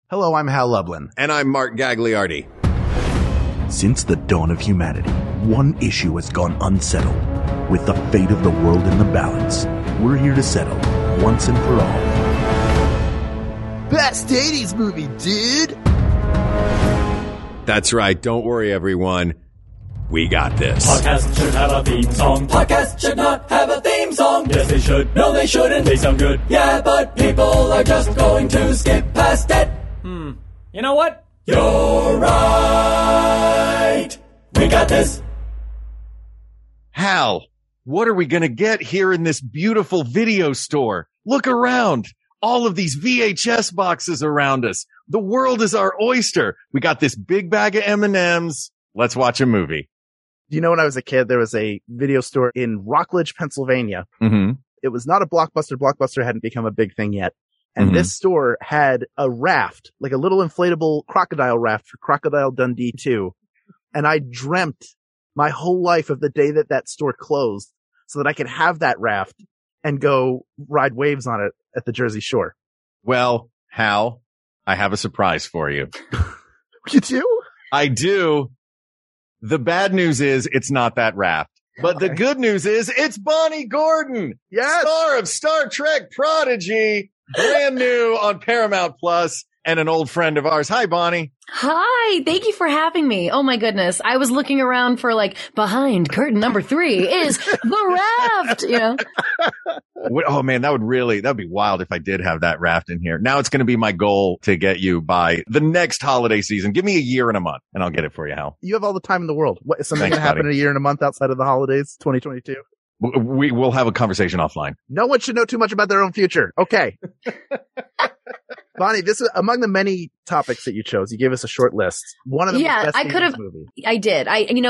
Hello, I'm Hal Lublin. And I'm Mark Gagliardi. Since the dawn of humanity, one issue has gone unsettled. With the fate of the world in the balance, we're here to settle, once and for all. Best 80s movie, dude! That's right. Don't worry, everyone. We got this. Podcast should have a theme song. Podcast should not have a theme song. Yes, they should. No, they shouldn't. They sound good. Yeah, but people are just going to skip past it. You know what? You're right. We got this. Hal, what are we going to get here in this beautiful video store? Look around. All of these VHS boxes around us. The world is our oyster. We got this big bag of M&Ms. Let's watch a movie. You know, when I was a kid, there was a video store in Rockledge, Pennsylvania. Mm-hmm. It was not a Blockbuster. Blockbuster hadn't become a big thing yet. And this store had a raft, like a little inflatable crocodile raft for Crocodile Dundee 2. And I dreamt my whole life of the day that that store closed so that I could have that raft and go ride waves on it at the Jersey Shore. Well, Hal, I have a surprise for you. You do? I do. The bad news is it's not that raft. But the good news is it's Bonnie Gordon, star of Star Trek Prodigy, brand new on Paramount Plus, and an old friend of ours. Hi, Bonnie. Hi, thank you for having me. Oh my goodness. I was looking around for behind curtain number 3 is the raft, you know. Oh man, that'd be wild if I did have that raft in here. Now it's going to be my goal to get you by the next holiday season. Give me a year and a month and I'll get it for you, Hal. You have all the time in the world. What, is something going to happen in a year and a month outside of the holidays, 2022? We will have a conversation offline. No one should know too much about their own future. Okay. Bonnie, this is among the many topics that you chose. You gave us a short list. One of them was best I could have. I did.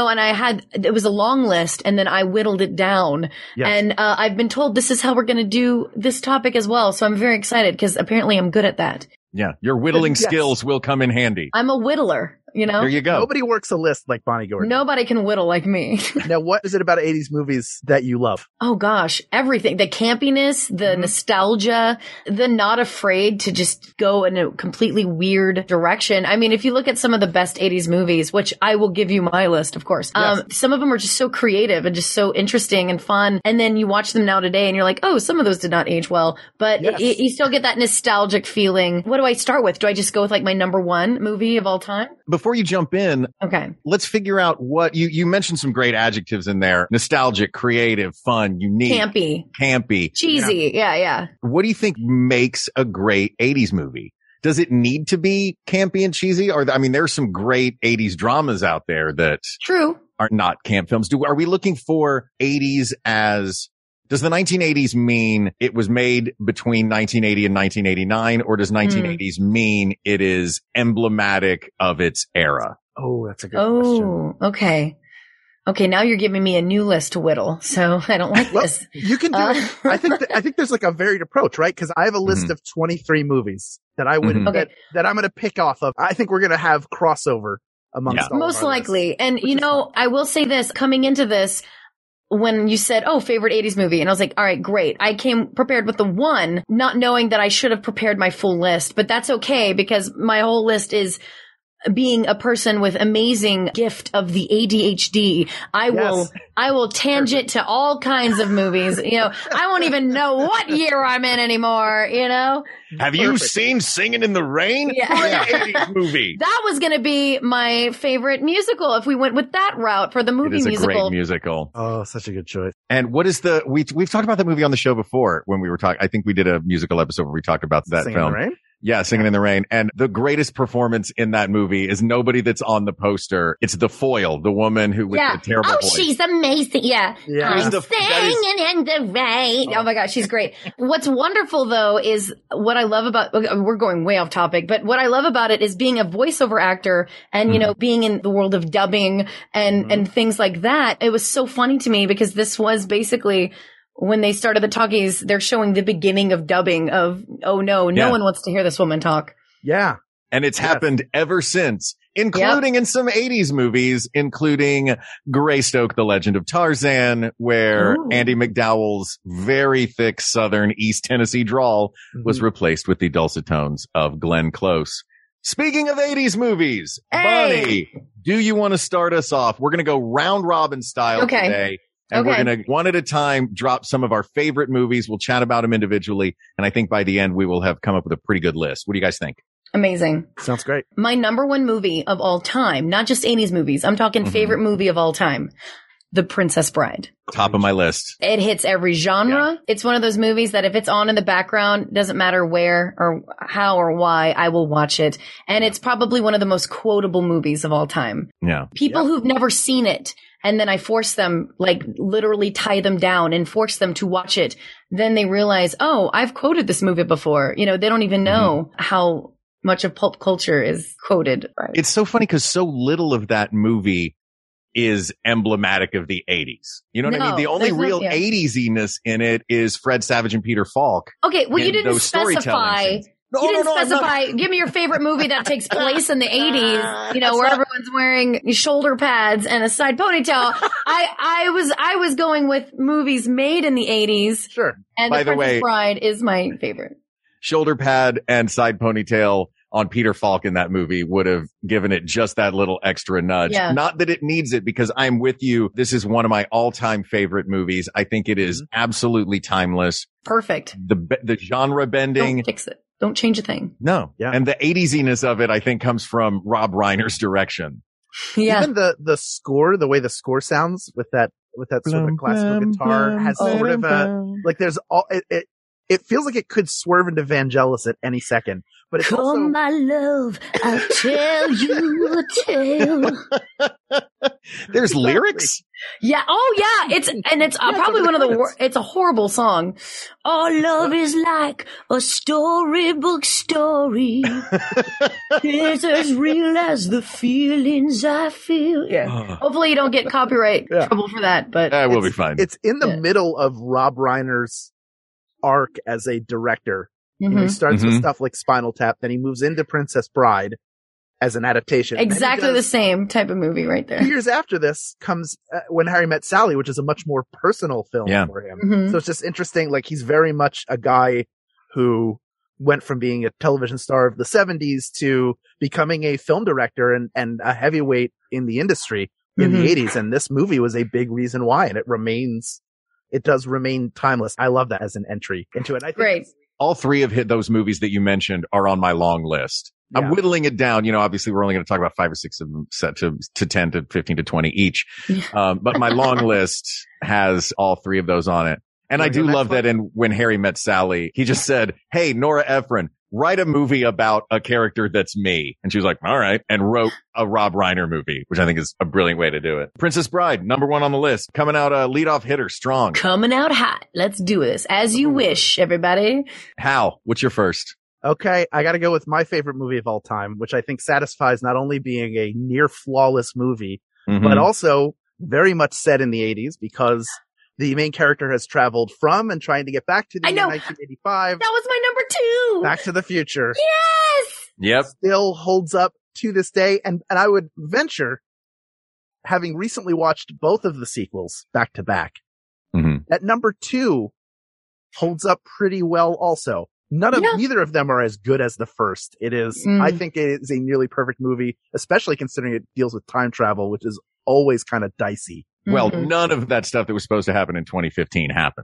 It was a long list, and then I whittled it down. Yes. And I've been told this is how we're going to do this topic as well. So I'm very excited because apparently I'm good at that. Yeah, your whittling skills will come in handy. I'm a whittler. You know, there you go. Nobody works a list like Bonnie Gordon. Nobody can whittle like me. Now, what is it about 80s movies that you love? Oh gosh, everything. The campiness, the nostalgia, the not afraid to just go in a completely weird direction. I mean, if you look at some of the best 80s movies, which I will give you my list, of course. Yes. Some of them are just so creative and just so interesting and fun. And then you watch them now today and you're like, oh, some of those did not age well, but you still get that nostalgic feeling. What do I start with? Do I just go with my number 1 movie of all time? Before you jump in, let's figure out what you mentioned some great adjectives in there. Nostalgic, creative, fun, unique. Campy. Cheesy. Yeah. What do you think makes a great 80s movie? Does it need to be campy and cheesy? Or, there's some great 80s dramas out there that are not camp films. Are we looking for 80s as... Does the 1980s mean it was made between 1980 and 1989, or does 1980s mean it is emblematic of its era? Oh, that's a good question. Oh, okay. Okay, now you're giving me a new list to whittle, so I don't like this. You can do it. I think there's a varied approach, right? Because I have a list of 23 movies that I would that I'm going to pick off of. I think we're going to have crossover amongst all most of our likely. lists, And I will say this coming into this. When you said, favorite 80s movie, and I was like, all right, great. I came prepared with the 1, not knowing that I should have prepared my full list, but that's okay because my whole list is being a person with amazing gift of the ADHD. I will tangent to all kinds of movies. I won't even know what year I'm in anymore, Have you seen Singing in the Rain? Yeah. Great 80s movie. That was going to be my favorite musical if we went with that route for the movie musical. It is a great musical. Oh, such a good choice. And what is we've talked about that movie on the show before when we were talking. I think we did a musical episode where we talked about that Singing film. in the Rain? Yeah, Singing in the Rain. And the greatest performance in that movie is nobody that's on the poster. It's the foil, the woman who with the terrible voice. She's amazing. Yeah. I'm singing in the rain. Oh my gosh, she's great. What's wonderful though is what I love about, we're going way off topic, but what I love about it is being a voiceover actor and, being in the world of dubbing and things like that. It was so funny to me because this was basically when they started the talkies, they're showing the beginning of dubbing of, oh no one wants to hear this woman talk. Yeah. And it's happened ever since, including in some 80s movies, including Greystoke, The Legend of Tarzan, where Andy McDowell's very thick Southern East Tennessee drawl was replaced with the dulcet tones of Glenn Close. Speaking of 80s movies, Hey. Bonnie, do you want to start us off? We're going to go round robin style today. And we're going to, one at a time, drop some of our favorite movies. We'll chat about them individually. And I think by the end, we will have come up with a pretty good list. What do you guys think? Amazing. Sounds great. My number one movie of all time, not just 80s movies. I'm talking favorite movie of all time. The Princess Bride. Top of my list. It hits every genre. Yeah. It's one of those movies that if it's on in the background, doesn't matter where or how or why, I will watch it. And it's probably one of the most quotable movies of all time. Yeah. People who've never seen it, and then I force them, like literally tie them down and force them to watch it. Then they realize, oh, I've quoted this movie before. You know, they don't even know how much of pulp culture is quoted. Right? It's so funny because so little of that movie is emblematic of the 80s. You know what I mean? The only real 80s-iness in it is Fred Savage and Peter Falk. Okay, well, you didn't specify. No, you didn't no, specify. Give me your favorite movie that takes place in the 80s, you know, where everyone's wearing shoulder pads and a side ponytail. I was going with movies made in the 80s. Sure. And By The the way, Princess Bride is my favorite. Shoulder pad and side ponytail on Peter Falk in that movie would have given it just that little extra nudge. Yeah. Not that it needs it, because I'm with you. This is one of my all-time favorite movies. I think it is absolutely timeless. Perfect. The genre bending. Don't fix it. Don't change a thing. No. Yeah. And the 80s-iness of it, I think, comes from Rob Reiner's direction. Yeah. Even the score, the way the score sounds with that sort of classical guitar has sort of a, like there's all, it feels like it could swerve into Vangelis at any second, but it's Come, also, my love, I'll tell you a tale. There's lyrics? Yeah. Oh, yeah. It's probably one of the it's a horrible song. Our love is like a storybook story. It's as real as the feelings I feel. Yeah. Hopefully you don't get copyright trouble for that, but We'll be fine. it's in the middle of Rob Reiner's arc as a director. You know, he starts with stuff like Spinal Tap, then he moves into Princess Bride as an adaptation. exactly the same type of movie right there. 2 years after this comes When Harry Met Sally, which is a much more personal film for him. So it's just interesting. Like, he's very much a guy who went from being a television star of the 70s to becoming a film director and a heavyweight in the industry in the 80s. And this movie was a big reason why. And it does remain timeless. I love that as an entry into it. I think Great. All three of those movies that you mentioned are on my long list. Yeah. I'm whittling it down. You know, obviously we're only going to talk about 5 or 6 of them, set to 10 to 15 to 20 each. But my long list has all 3 of those on it. And I do love that in When Harry Met Sally, he just said, "Hey, Nora Ephron, write a movie about a character that's me." And she was like, "All right," and wrote a Rob Reiner movie, which I think is a brilliant way to do it. Princess Bride, number 1 on the list, coming out leadoff hitter, strong. Coming out hot. Let's do this. As you wish, everybody. Hal, what's your first? Okay, I gotta go with my favorite movie of all time, which I think satisfies not only being a near flawless movie, but also very much set in the 80s, because the main character has traveled from and trying to get back to the year 1985. That was my number 2. Back to the Future. Yes! Yep. Still holds up to this day. And I would venture, having recently watched both of the sequels back to back, that number 2 holds up pretty well also. Neither of them are as good as the first. It is, I think it is a nearly perfect movie, especially considering it deals with time travel, which is always kind of dicey. Well, none of that stuff that was supposed to happen in 2015 happened.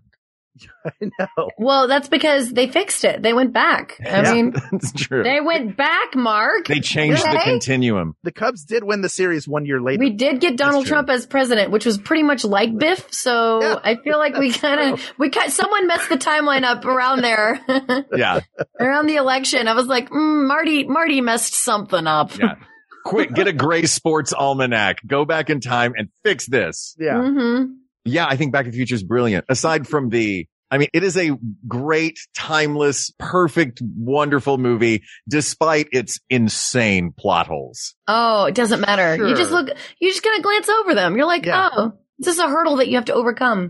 I know. Well, that's because they fixed it. They went back. I mean, that's true. They went back, Mark. They changed the continuum. The Cubs did win the series 1 year later. We did get Donald Trump as president, which was pretty much like Biff. So I feel like someone messed the timeline up around there. Yeah. Around the election. I was like, Marty messed something up. Yeah. Quick, get a Gray Sports Almanac. Go back in time and fix this. Yeah. Yeah, I think Back to the Future is brilliant. Aside from it is a great, timeless, perfect, wonderful movie, despite its insane plot holes. Oh, it doesn't matter. Sure. You just kind of glance over them. You're like, oh, this is a hurdle that you have to overcome.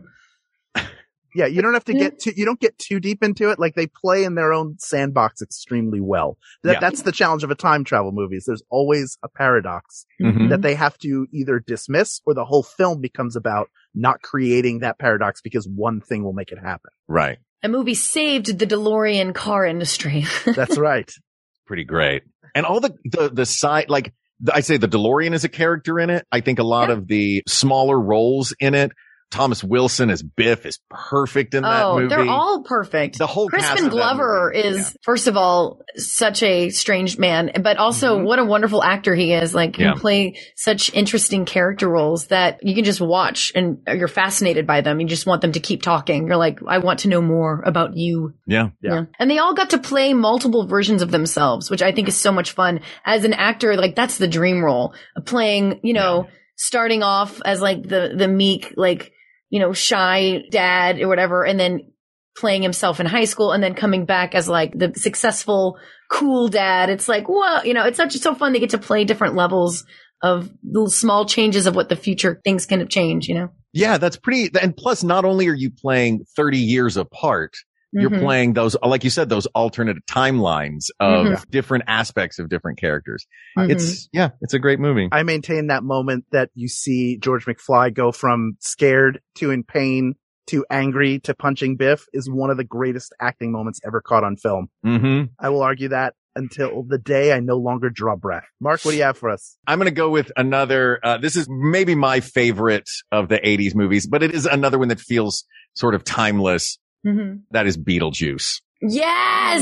Yeah, you don't have to you don't get too deep into it. Like, they play in their own sandbox extremely well. That's the challenge of a time travel movie. There's always a paradox that they have to either dismiss, or the whole film becomes about not creating that paradox because one thing will make it happen. Right. A movie saved the DeLorean car industry. That's right. Pretty great. And all the side, like I say, the DeLorean is a character in it. I think a lot of the smaller roles in it. Thomas Wilson as Biff is perfect in that movie. They're all perfect. The whole cast Crispin of that Glover movie. is, first of all, such a strange man, but also what a wonderful actor he is. Like, you play such interesting character roles that you can just watch and you're fascinated by them. You just want them to keep talking. You're like, I want to know more about you. Yeah. And they all got to play multiple versions of themselves, which I think is so much fun. As an actor, like, that's the dream role. Playing, starting off as like the meek, like, shy dad or whatever, and then playing himself in high school and then coming back as like the successful, cool dad. It's like, well, it's so fun. They get to play different levels of little small changes of what the future things can change, Yeah, that's pretty. And plus, not only are you playing 30 years apart, you're playing those, like you said, those alternate timelines of different aspects of different characters. It's a great movie. I maintain that moment that you see George McFly go from scared to in pain to angry to punching Biff is one of the greatest acting moments ever caught on film. I will argue that until the day I no longer draw breath. Mark, what do you have for us? I'm going to go with another, this is maybe my favorite of the 80s movies, but it is another one that feels sort of timeless. That is Beetlejuice. Yes!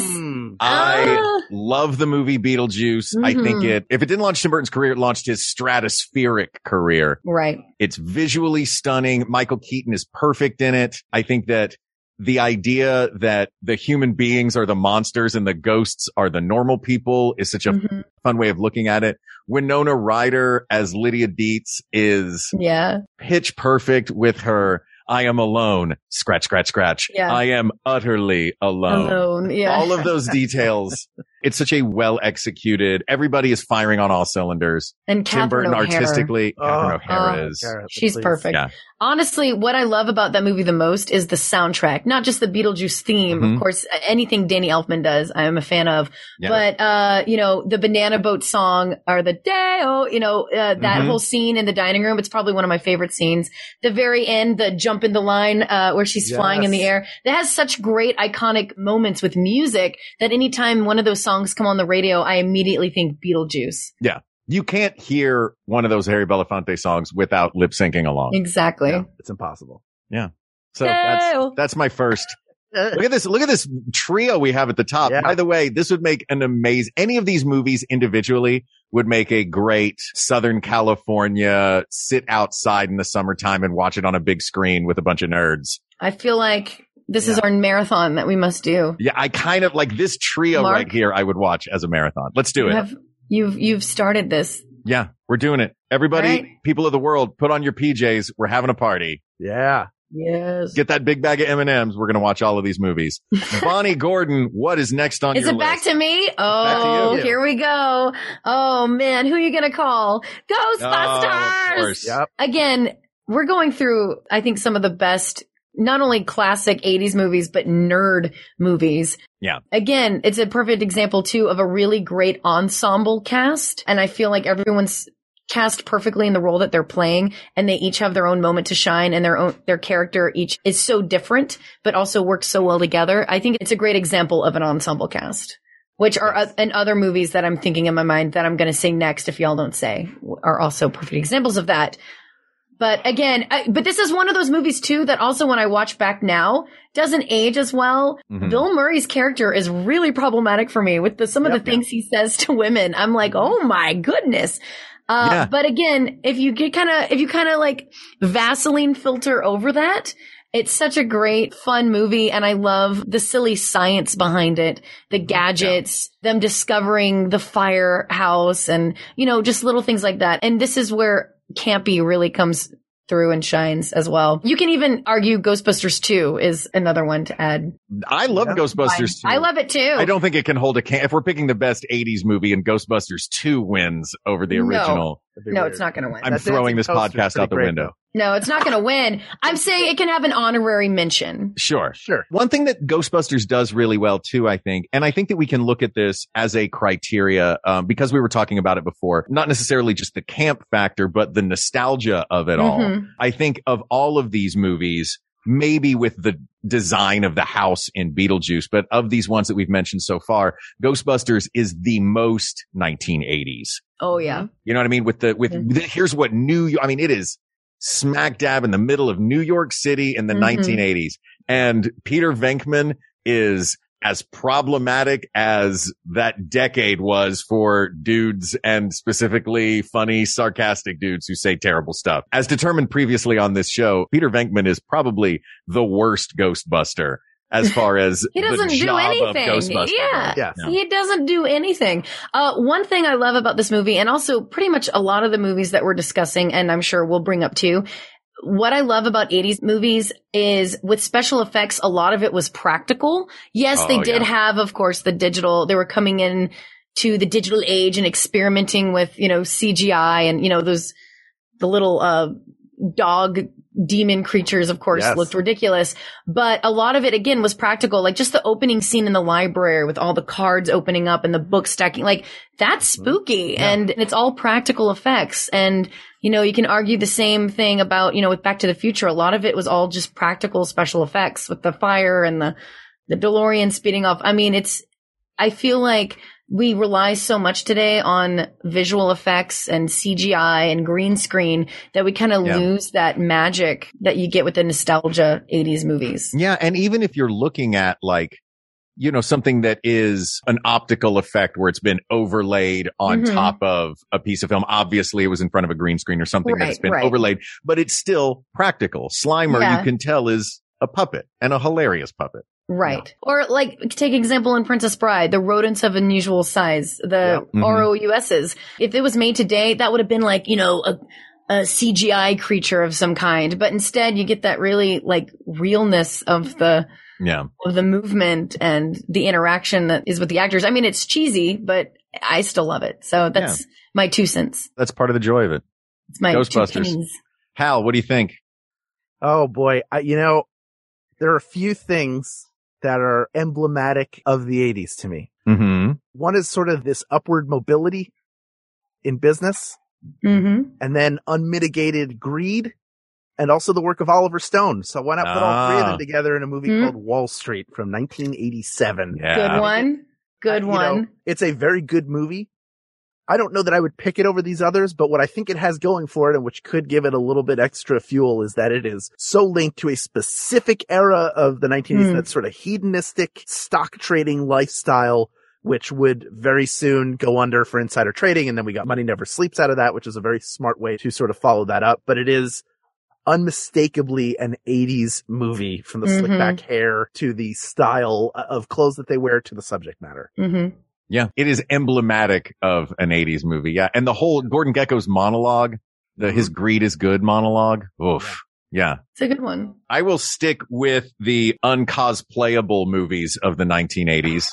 I love the movie Beetlejuice. I think if it didn't launch Tim Burton's career, it launched his stratospheric career. Right. It's visually stunning. Michael Keaton is perfect in it. I think that the idea that the human beings are the monsters and the ghosts are the normal people is such a fun way of looking at it. Winona Ryder as Lydia Dietz is pitch perfect with her I am alone, scratch, scratch, scratch. Yeah. I am utterly alone. All of those details. It's such a well executed. Everybody is firing on all cylinders. And Tim Burton artistically, Catherine O'Hara is. She's perfect. Yeah. Honestly, what I love about that movie the most is the soundtrack, not just the Beetlejuice theme. Of course, anything Danny Elfman does, I am a fan of. Yeah. But, the Banana Boat song or the Day-O, that whole scene in the dining room, it's probably one of my favorite scenes. The very end, the jump in the line, where she's flying in the air. That has such great iconic moments with music that anytime one of those songs come on the radio, I immediately think Beetlejuice. Yeah. You can't hear one of those Harry Belafonte songs without lip syncing along. Exactly. Yeah, it's impossible. Yeah. So that's my first. Look at this trio we have at the top. Yeah. By the way, this would make an amazing, any of these movies individually would make a great Southern California sit outside in the summertime and watch it on a big screen with a bunch of nerds. I feel like this is our marathon that we must do. Yeah. I kind of like this trio Mark, right here. I would watch as a marathon. Let's do it. You've started this. Yeah, we're doing it. Everybody, people of the world, put on your PJs. We're having a party. Yeah. Yes. Get that big bag of M&Ms. We're going to watch all of these movies. Bonnie Gordon, what is next on your list? Is it back to me? Oh, here we go. Oh, man. Who are you going to call? Ghostbusters! Oh, of course. Yep. Again, we're going through, I think, some of the best not only classic 80s movies, but nerd movies. Yeah. Again, it's a perfect example, too, of a really great ensemble cast. And I feel like everyone's cast perfectly in the role that they're playing, and they each have their own moment to shine, and their character each is so different, but also works so well together. I think it's a great example of an ensemble cast, which are in other movies that I'm thinking in my mind that I'm going to say next, if y'all don't say, are also perfect examples of that. But again, but this is one of those movies too that also when I watch back now doesn't age as well. Mm-hmm. Bill Murray's character is really problematic for me with some of the things he says to women. I'm like, oh my goodness. But again, if you kind of like Vaseline filter over that, it's such a great, fun movie, and I love the silly science behind it, the gadgets, them discovering the firehouse, and, just little things like that. And this is where campy really comes through and shines as well. You can even argue Ghostbusters 2 is another one to add. I love Ghostbusters 2. I love it too. I don't think it can hold if we're picking the best 80s movie and Ghostbusters 2 wins over the original. No, it's not going to win. I'm throwing this podcast out the window. No, it's not going to win. I'm saying it can have an honorary mention. Sure. One thing that Ghostbusters does really well too, I think, and I think that we can look at this as a criteria, because we were talking about it before, not necessarily just the camp factor, but the nostalgia of it all. I think of all of these movies, maybe with the design of the house in Beetlejuice, but of these ones that we've mentioned so far, Ghostbusters is the most 1980s. Oh yeah. You know what I mean? Here's what it is smack dab in the middle of New York City in the 1980s. And Peter Venkman is as problematic as that decade was for dudes, and specifically funny, sarcastic dudes who say terrible stuff. As determined previously on this show, Peter Venkman is probably the worst Ghostbuster as far as he doesn't the do job anything. of Ghostbuster. Yeah. He doesn't do anything. One thing I love about this movie, and also pretty much a lot of the movies that we're discussing, and I'm sure we'll bring up too, what I love about 80s movies is with special effects, a lot of it was practical. Yes, they did have, of course, the digital. They were coming in to the digital age and experimenting with, CGI and, the little dog demon creatures, of course, looked ridiculous. But a lot of it, again, was practical. Like just the opening scene in the library with all the cards opening up and the book stacking, like that's spooky. And it's all practical effects. And, you can argue the same thing about, with Back to the Future. A lot of it was all just practical special effects with the fire and the DeLorean speeding off. I mean, I feel like we rely so much today on visual effects and CGI and green screen that we kind of lose that magic that you get with the nostalgia 80s movies. Yeah. And even if you're looking at something that is an optical effect where it's been overlaid on top of a piece of film. Obviously, it was in front of a green screen or something that's been overlaid, but it's still practical. Slimer, you can tell, is a puppet and a hilarious puppet. Right. Or take example in Princess Bride, the rodents of unusual size, the ROUSs. If it was made today, that would have been a CGI creature of some kind. But instead you get that really realness of the movement and the interaction that is with the actors. I mean, it's cheesy, but I still love it. So that's my 2 cents. That's part of the joy of it. It's my Ghostbusters. Hal, what do you think? Oh boy. There are a few things that are emblematic of the 80s to me. Mm-hmm. One is sort of this upward mobility in business, and then unmitigated greed, and also the work of Oliver Stone. So why not put all three of them together in a movie called Wall Street from 1987? Yeah. Good one. It's a very good movie. I don't know that I would pick it over these others, but what I think it has going for it, and which could give it a little bit extra fuel, is that it is so linked to a specific era of the 1980s, that sort of hedonistic stock trading lifestyle, which would very soon go under for insider trading. And then we got Money Never Sleeps out of that, which is a very smart way to sort of follow that up. But it is unmistakably an 80s movie, from the slick back hair to the style of clothes that they wear to the subject matter. Mm-hmm. Yeah, it is emblematic of an 80s movie. Yeah. And the whole Gordon Gekko's monologue, his greed is good monologue. Oof. Yeah. It's a good one. I will stick with the uncosplayable movies of the 1980s.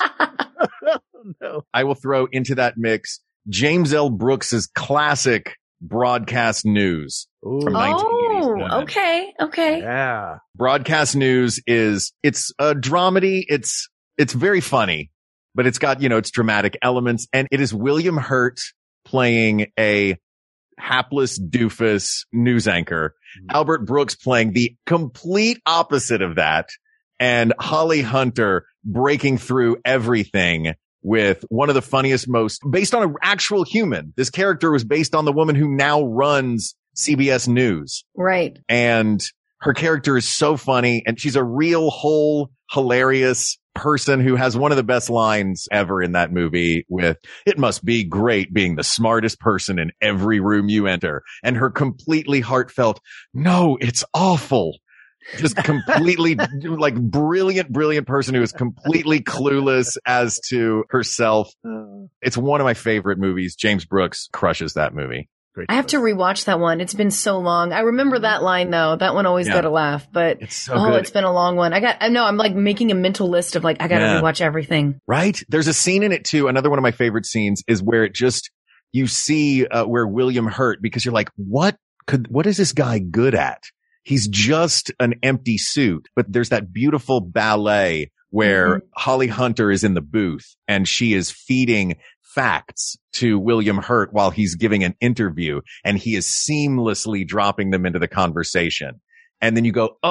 No. I will throw into that mix James L. Brooks's classic Broadcast News from 1987. Okay. Yeah. Broadcast News it's a dramedy. It's very funny. But it's got, its dramatic elements, and it is William Hurt playing a hapless doofus news anchor, Albert Brooks playing the complete opposite of that, and Holly Hunter breaking through everything with one of the funniest, based on an actual human. This character was based on the woman who now runs CBS News. Right. And her character is so funny, and she's a real, whole, hilarious person who has one of the best lines ever in that movie with, "It must be great being the smartest person in every room you enter." And her completely heartfelt, "No, it's awful." Just completely brilliant person who is completely clueless as to herself. It's one of my favorite movies. James Brooks crushes that movie. I have to rewatch that one. It's been so long. I remember that line though. That one always got a laugh, but it's so good. It's been a long one. I'm like making a mental list of I got to rewatch everything. Right? There's a scene in it too. Another one of my favorite scenes is where you see where William Hurt, because you're like, what is this guy good at? He's just an empty suit, but there's that beautiful ballet where Holly Hunter is in the booth and she is feeding facts to William Hurt while he's giving an interview, and he is seamlessly dropping them into the conversation. And then you go, oh,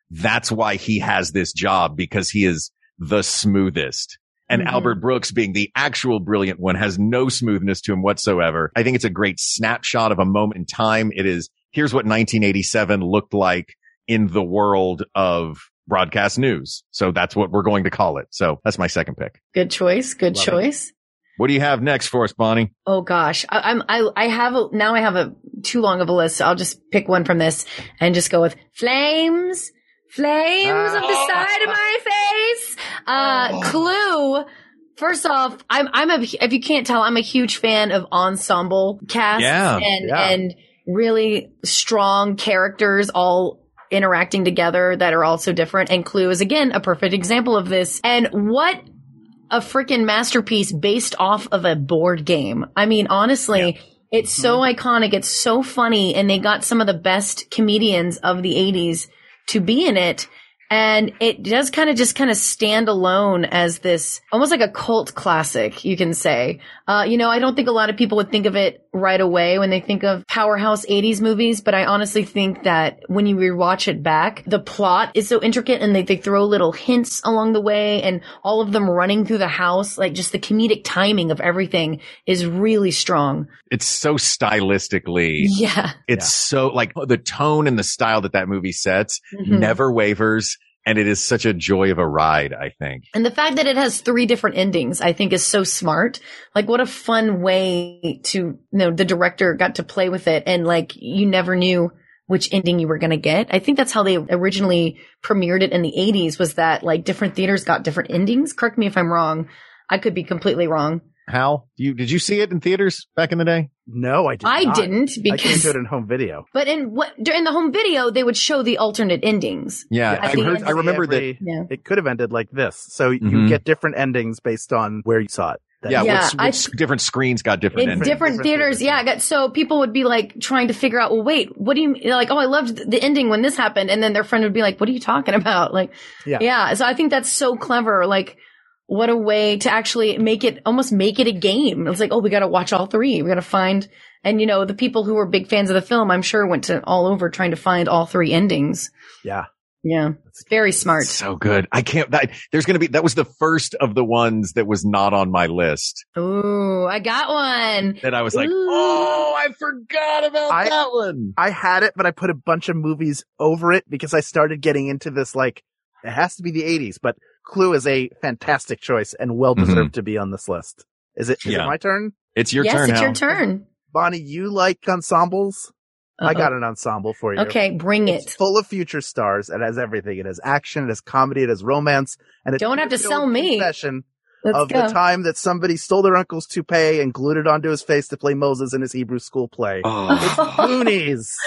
that's why he has this job, because he is the smoothest. And Albert Brooks, being the actual brilliant one, has no smoothness to him whatsoever. I think it's a great snapshot of a moment in time. It is, here's what 1987 looked like in the world of broadcast news. So that's what we're going to call it. So that's my second pick. Good choice. Good choice. What do you have next for us, Bonnie? Oh gosh. I have too long of a list. So I'll just pick one from this and just go with flames of the side of my face. Clue. First off, if you can't tell, I'm a huge fan of ensemble casts and really strong characters all interacting together that are also different. And Clue is again a perfect example of this. And what a freaking masterpiece based off of a board game. I mean, honestly, it's so iconic. It's so funny. And they got some of the best comedians of the 80s to be in it. And it does kind of stand alone as this almost like a cult classic, you can say. I don't think a lot of people would think of it right away when they think of powerhouse 80s movies, but I honestly think that when you rewatch it back, the plot is so intricate and they throw little hints along the way, and all of them running through the house, like just the comedic timing of everything is really strong. It's so stylistically. Yeah. It's so like the tone and the style that movie sets never wavers. And it is such a joy of a ride, I think. And the fact that it has 3 different endings, I think is so smart. Like what a fun way to, the director got to play with it. And like, you never knew which ending you were going to get. I think that's how they originally premiered it in the 80s, was that like different theaters got different endings. Correct me if I'm wrong. I could be completely wrong. Hal, did you see it in theaters back in the day? No, I didn't because I came to it in home video. But in the home video, they would show the alternate endings. Yeah, I remember that it could have ended like this. So you get different endings based on where you saw it. Which different screens got different endings. Different theaters, so people would be like trying to figure out, well, wait, what do you mean? Like, oh, I loved the ending when this happened, and then their friend would be like, what are you talking about? Like, So I think that's so clever. Like, what a way to actually make it a game. It's like, oh, we got to watch all 3. We got to find, and the people who were big fans of the film, I'm sure went to all over trying to find all 3 endings. Yeah. Yeah. It's very smart. So good. That was the first of the ones that was not on my list. Ooh, I got one. That I was like, I forgot about that one. I had it, but I put a bunch of movies over it because I started getting into this, like, it has to be the 80s, but Clue is a fantastic choice and well deserved to be on this list. Is it my turn? It's your turn. Yes, it's your turn. Bonnie, you like ensembles? I got an ensemble for you. Okay, bring it. It's full of future stars. It has everything. It has action. It has comedy. It has romance. And it don't have to sell me. The time that somebody stole their uncle's toupee and glued it onto his face to play Moses in his Hebrew school play. It's Goonies.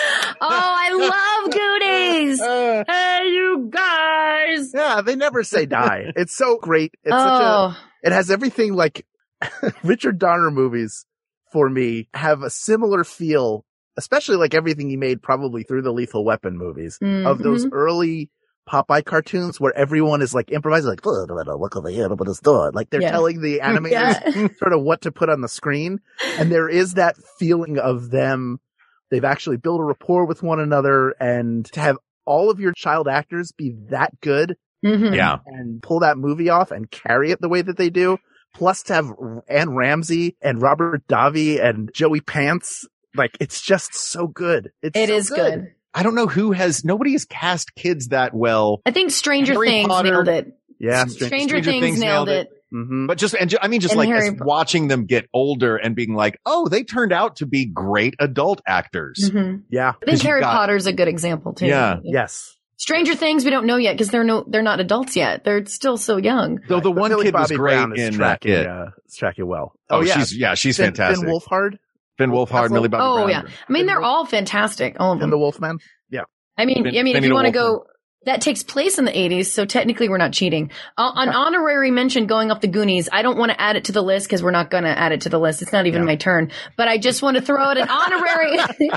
I love Goonies. Hey, you guys. Yeah, they never say die. It's so great. It's it has everything. Like Richard Donner movies for me have a similar feel, especially like everything he made probably through the Lethal Weapon movies of those early Popeye cartoons where everyone is like improvising, like, look over here, open this door. Like they're telling the animators sort of what to put on the screen. And there is that feeling of them. They've actually built a rapport with one another, and to have all of your child actors be that good and pull that movie off and carry it the way that they do. Plus to have Anne Ramsey and Robert Davi and Joey Pants. Like, it's just so good. It is good. I don't know nobody has cast kids that well. I think Stranger Things nailed it. Yeah. Stranger Things nailed it. Mm-hmm. But watching them get older and being like, oh, they turned out to be great adult actors. Mm-hmm. Yeah. I think Harry Potter's a good example too. Yeah. Yes. Stranger Things, we don't know yet because they're not adults yet. They're still so young. Though the one kid was great in tracking well. She's fantastic. Finn Wolfhard. Finn Wolfhard, Millie Bobby Brown. Oh yeah, I mean they're all fantastic, all of them. And the Wolfman. Yeah. I mean, if you want to go, that takes place in the 80s, so technically we're not cheating. An honorary mention going off the Goonies. I don't want to add it to the list because we're not going to add it to the list. It's not even my turn. But I just want to throw out an honorary.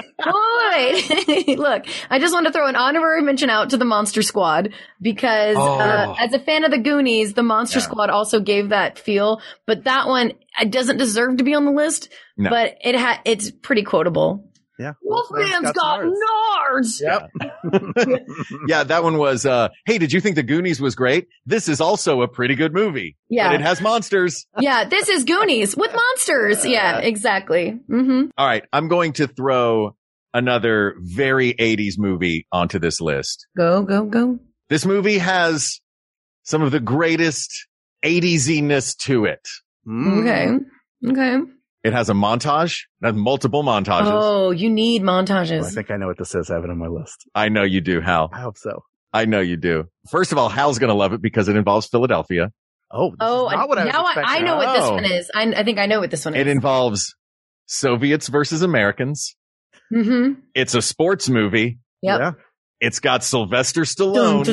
Look, I just want to throw an honorary mention out to the Monster Squad because as a fan of the Goonies, the Monster Squad also gave that feel. But that one, it doesn't deserve to be on the list. No. But it's pretty quotable. Yeah. Wolfman's got nards. Yep. Yeah, that one was, hey, did you think The Goonies was great? This is also a pretty good movie. Yeah. But it has monsters. Yeah, this is Goonies with monsters. Yeah, exactly. Mm-hmm. All right, I'm going to throw another very 80s movie onto this list. Go, go, go. This movie has some of the greatest 80s-iness to it. Okay. It has a montage. It has multiple montages. Oh, you need montages. I think I know what this is. I have it on my list. I know you do, Hal. I hope so. I know you do. First of all, Hal's going to love it because it involves Philadelphia. Oh, not what now I know what this one is. I think I know what this one is. It involves Soviets versus Americans. Mm-hmm. It's a sports movie. Yep. Yeah. It's got Sylvester Stallone.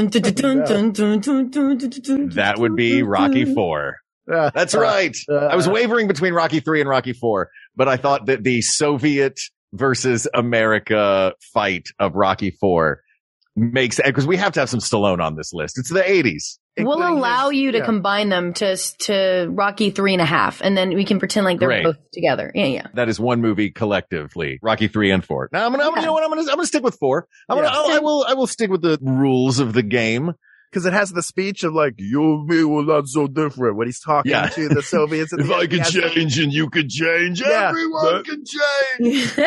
That would be Rocky IV. That's right. I was wavering between Rocky III and Rocky IV, but I thought that the Soviet versus America fight of Rocky IV makes, because we have to have some Stallone on this list. It's the 80s. We'll allow you to combine them to Rocky 3.5, and then we can pretend like they're both together. Yeah. That is one movie collectively, Rocky 3 and 4. Now I'm gonna stick with 4. I will stick with the rules of the game. Because it has the speech of like, you and me were not so different when he's talking to the Soviets. If I could change and you could change, everyone can change.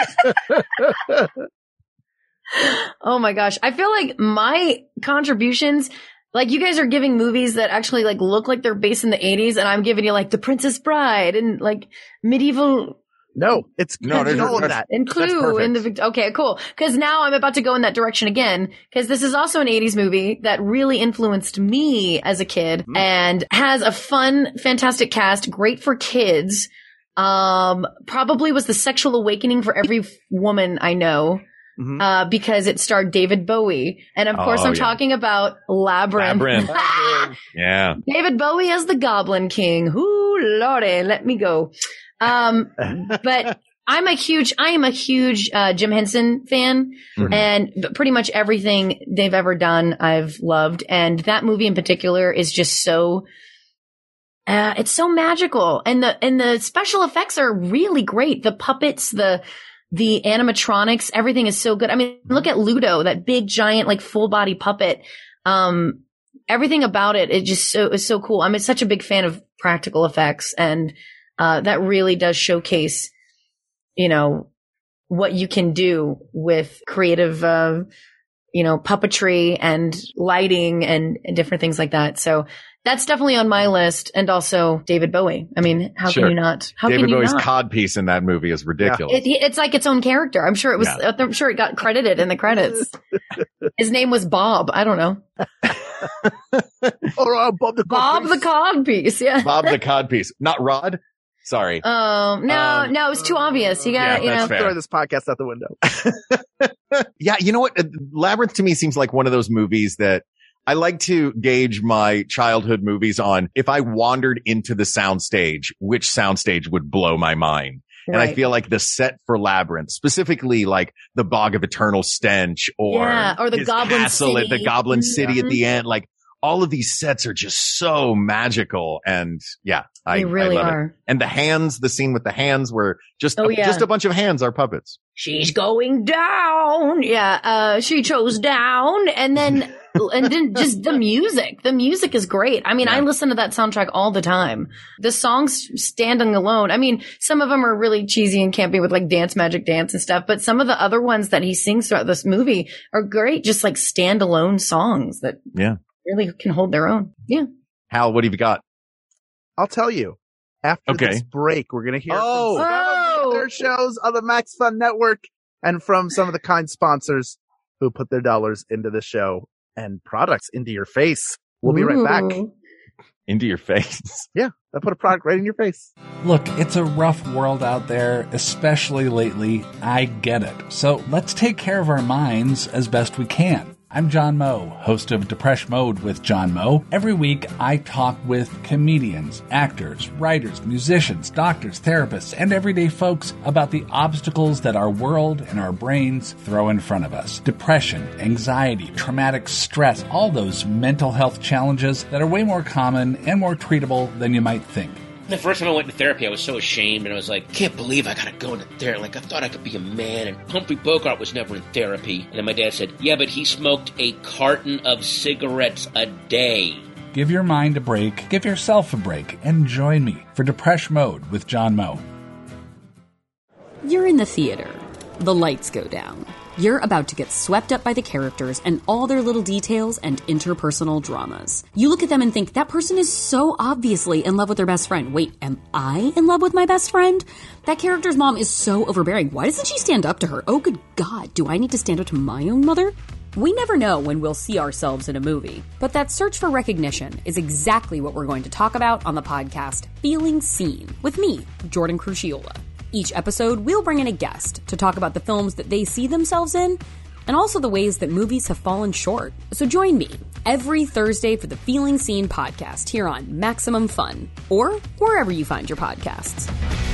Oh my gosh. I feel like my contributions, like you guys are giving movies that actually like look like they're based in the 80s, and I'm giving you like The Princess Bride and like medieval. No, it's no, that. And Clue in the, okay, cool. Cause now I'm about to go in that direction again. Cause this is also an 80s movie that really influenced me as a kid and has a fun, fantastic cast, great for kids. Probably was the sexual awakening for every woman I know. Because it starred David Bowie. And of course I'm talking about Labyrinth. Yeah. David Bowie as the Goblin King. Ooh, lordy, let me go. But I am a huge Jim Henson fan, and pretty much everything they've ever done I've loved. And that movie in particular is just so, it's so magical. And the special effects are really great. The puppets, the animatronics, everything is so good. I mean, look at Ludo, that big giant, like full body puppet. Everything about it, is so cool. I'm such a big fan of practical effects, and that really does showcase, what you can do with creative, puppetry and lighting and different things like that. So that's definitely on my list. And also David Bowie. I mean, how can you not? David Bowie's codpiece in that movie is ridiculous. It's like its own character. I'm sure it was, I'm sure it got credited in the credits. His name was Bob. I don't know. Bob the Codpiece. Yeah. Bob the Codpiece. Not Rod. Sorry. No, it was too obvious. You gotta, throw this podcast out the window. Yeah. You know what? Labyrinth to me seems like one of those movies that I like to gauge my childhood movies on. If I wandered into the soundstage, which soundstage would blow my mind? Right. And I feel like the set for Labyrinth, specifically like the Bog of Eternal Stench or the Goblin castle City. at the Goblin City at the end, like all of these sets are just so magical. And they really I love are. it. And the scene with the hands where just a bunch of hands are puppets. She's going down. Yeah. She chose down, and then just the music is great. I mean, I listen to that soundtrack all the time. The songs standing alone. I mean, some of them are really cheesy and campy with like Dance Magic Dance and stuff, but some of the other ones that he sings throughout this movie are great. Just like standalone songs that really can hold their own. Yeah. Hal, what have you got? I'll tell you. After this break, we're going to hear from some of the other shows on the Max Fun Network and from some of the kind sponsors who put their dollars into the show and products into your face. We'll be right back. Into your face? Yeah, I put a product right in your face. Look, it's a rough world out there, especially lately. I get it. So let's take care of our minds as best we can. I'm John Moe, host of Depression Mode with John Moe. Every week, I talk with comedians, actors, writers, musicians, doctors, therapists, and everyday folks about the obstacles that our world and our brains throw in front of us. Depression, anxiety, traumatic stress, all those mental health challenges that are way more common and more treatable than you might think. The first time I went to therapy, I was so ashamed, and I was like, can't believe I gotta go into therapy. Like, I thought I could be a man, and Humphrey Bogart was never in therapy. And then my dad said, yeah, but he smoked a carton of cigarettes a day. Give your mind a break, give yourself a break, and join me for Depresh Mode with John Moe. You're in the theater. The lights go down. You're about to get swept up by the characters and all their little details and interpersonal dramas. You look at them and think, that person is so obviously in love with their best friend. Wait, am I in love with my best friend? That character's mom is so overbearing. Why doesn't she stand up to her? Oh, good God, do I need to stand up to my own mother? We never know when we'll see ourselves in a movie, but that search for recognition is exactly what we're going to talk about on the podcast Feeling Seen with me, Jordan Crucchiola. Each episode, we'll bring in a guest to talk about the films that they see themselves in, and also the ways that movies have fallen short. So join me every Thursday for the Feeling Seen podcast here on Maximum Fun, or wherever you find your podcasts.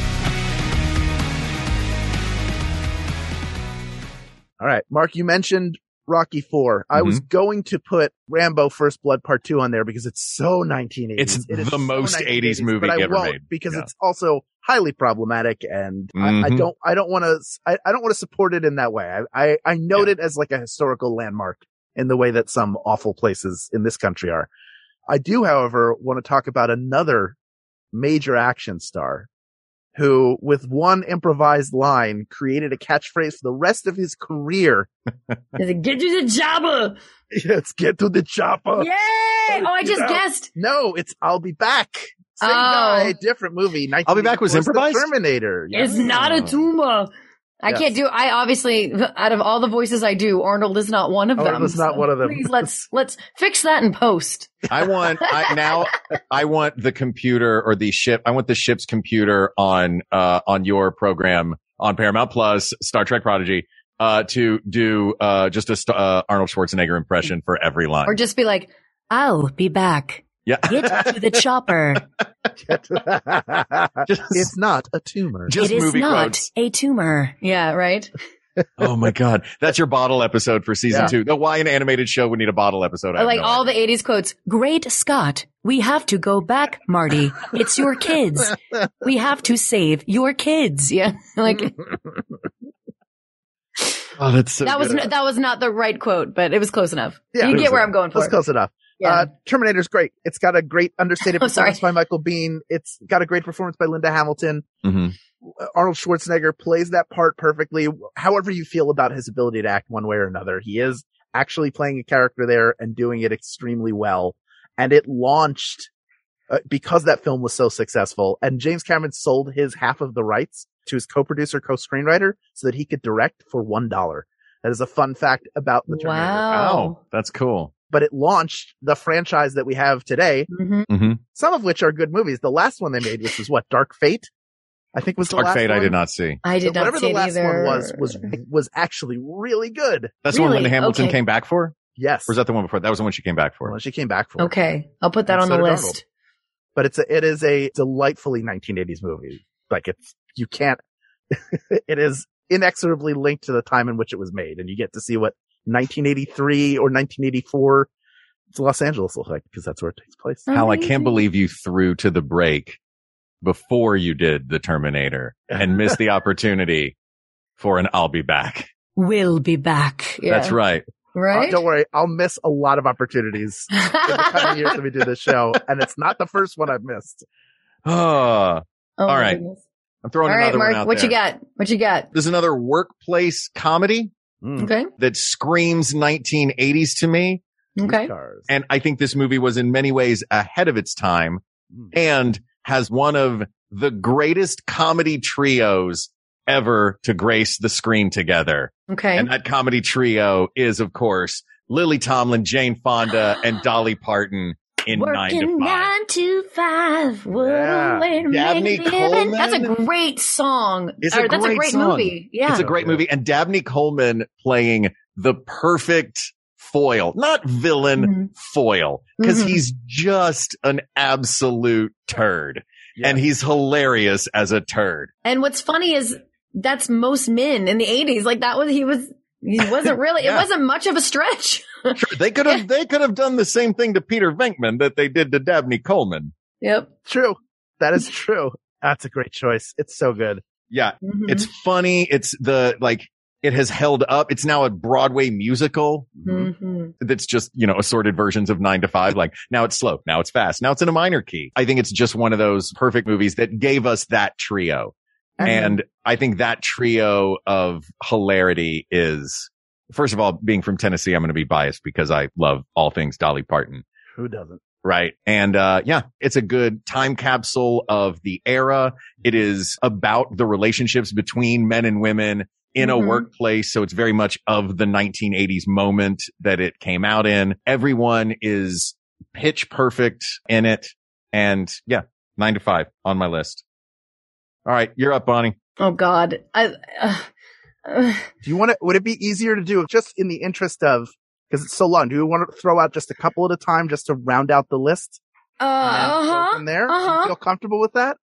All right, Mark, you mentioned Rocky IV. I was going to put Rambo First Blood Part 2 on there because it's so 1980s. It's the most 80s movie ever made. Because it's also highly problematic, and I don't want to support it in that way. I note it as like a historical landmark in the way that some awful places in this country are. I do, however, want to talk about another major action star who, with one improvised line, created a catchphrase for the rest of his career. Get to the chopper! Let's get to the chopper! Yay! Oh, I just guessed! No, it's I'll Be Back. Same guy, different movie. I'll Be Back was improvised? Terminator. Yeah. It's not a tumor. I can't do, I obviously, out of all the voices I do, Arnold is not one of them. Arnold is not one of them. Please, let's fix that in post. I want the computer or the ship. I want the ship's computer on your program on Paramount Plus, Star Trek Prodigy, to do, just a Arnold Schwarzenegger impression for every line. Or just be like, I'll be back. Yeah. Get to the chopper. It's not a tumor. Just it is movie not quotes. a tumor. Yeah, right? Oh my God. That's your bottle episode for season 2. The Why an Animated Show would need a bottle episode. Like all the 80s quotes. Great Scott. We have to go back, Marty. It's your kids. We have to save your kids. Yeah. Like. Oh, that's so that good. was not the right quote, but it was close enough. Yeah, you get where I'm going for. That's close enough. Yeah. Terminator's great. It's got a great understated performance by Michael Biehn. It's got a great performance by Linda Hamilton. Mm-hmm. Arnold Schwarzenegger plays that part perfectly. However you feel about his ability to act one way or another, he is actually playing a character there and doing it extremely well. And it launched because that film was so successful. And James Cameron sold his half of the rights to his co-producer, co-screenwriter, so that he could direct for $1. That is a fun fact about the Terminator. Wow. Oh, that's cool. But it launched the franchise that we have today, some of which are good movies. The last one they made, which was what, Dark Fate? I think was the Dark last Fate one. I did not see. I did not see it whatever the either. last one was actually really good. That's the one Linda Hamilton came back for? Yes. Or was that the one before? That was the one she came back for. Well, she came back for. Okay. I'll put that on the list. Arnold. But it is a delightfully 1980s movie. Like it is inexorably linked to the time in which it was made. And you get to see what 1983 or 1984 Los Angeles looks like, because that's where it takes place. Hal, I can't believe you threw to the break before you did the Terminator and missed the opportunity for an I'll be back. We'll be back. Yeah. That's right. Right? Don't worry. I'll miss a lot of opportunities in the coming years that we do this show. And it's not the first one I've missed. All right. Goodness. I'm throwing All right, another Mark, one out what there. you got? What you got? There's another workplace comedy Okay. that screams 1980s to me. Okay. And I think this movie was in many ways ahead of its time and has one of the greatest comedy trios ever to grace the screen together. Okay. And that comedy trio is, of course, Lily Tomlin, Jane Fonda, and Dolly Parton in Working 9 to 5. 9 to 5. What a way to Dabney make a living. Coleman. That's a great song. It's That's a great song. movie. Yeah. It's a great movie. And Dabney Coleman playing the perfect foil, not villain, foil, because he's just an absolute turd. Yeah. And he's hilarious as a turd. And what's funny is that's most men in the 80s. Like he wasn't really, it wasn't much of a stretch. Sure, they could have done the same thing to Peter Venkman that they did to Dabney Coleman. Yep. True. That is true. That's a great choice. It's so good. Yeah. It's funny. It has held up. It's now a Broadway musical that's just, assorted versions of 9 to 5. Like now it's slow. Now it's fast. Now it's in a minor key. I think it's just one of those perfect movies that gave us that trio. And I think that trio of hilarity is, first of all, being from Tennessee, I'm going to be biased because I love all things Dolly Parton. Who doesn't? Right. And, it's a good time capsule of the era. It is about the relationships between men and women in a workplace. So it's very much of the 1980s moment that it came out in. Everyone is pitch perfect in it. And 9 to 5 on my list. All right. You're up, Bonnie. Oh God. Do you want to, would it be easier to do just in the interest of, because it's so long, do you want to throw out just a couple at a time just to round out the list? Go from there? Do you feel comfortable with that?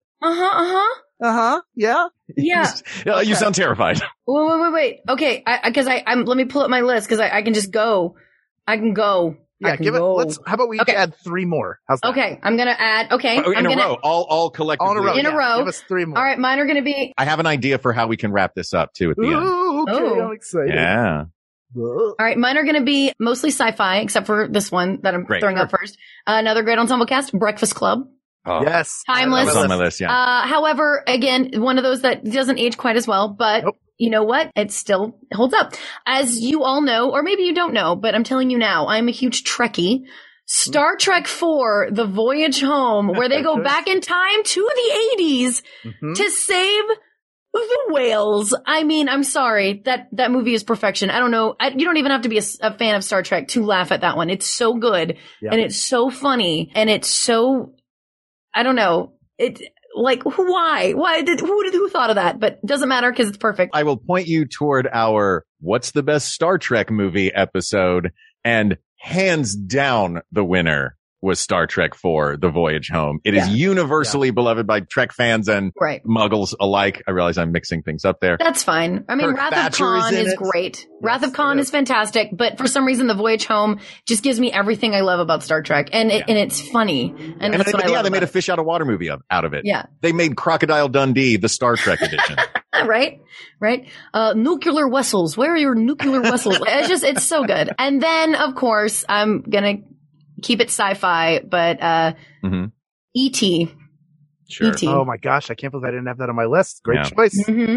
Yeah. Yeah. You sound terrified. Wait. Okay. Let me pull up my list because I can just go. I can go. Yeah. How about we add 3 more? How's that? Okay. I'm going to add, in a row. All collectively. All in a row. In a row. Give us 3 more. All right. Mine are going to be. I have an idea for how we can wrap this up too at the end. Okay. I'm excited. Yeah. All right, mine are going to be mostly sci-fi, except for this one that I'm throwing out first. Another great ensemble cast, Breakfast Club. Oh, yes. Timeless. That was on my list, yeah. However, again, one of those that doesn't age quite as well, but you know what? It still holds up. As you all know, or maybe you don't know, but I'm telling you now, I'm a huge Trekkie. Star Trek IV, The Voyage Home, where they go back in time to the 80s to save the whales. I mean, I'm sorry. That movie is perfection. I don't know. You don't even have to be a fan of Star Trek to laugh at that one. It's so good. Yeah. And it's so funny. And it's so, I don't know. Why? Who thought of that? But it doesn't matter because it's perfect. I will point you toward our What's the Best Star Trek Movie episode. And hands down, the winner was Star Trek IV, The Voyage Home. It is universally beloved by Trek fans and Muggles alike. I realize I'm mixing things up there. That's fine. I mean, Wrath of Khan is great. Wrath of Khan is fantastic, but for some reason, The Voyage Home just gives me everything I love about Star Trek, and it's funny. And that's what I love. They made a fish out of water movie out of it. Yeah, they made Crocodile Dundee, the Star Trek edition. Right. Nuclear vessels. Where are your nuclear vessels? It's so good. And then, of course, I'm gonna keep it sci-fi, but E.T. Sure. E.T. Oh my gosh, I can't believe I didn't have that on my list. Great choice.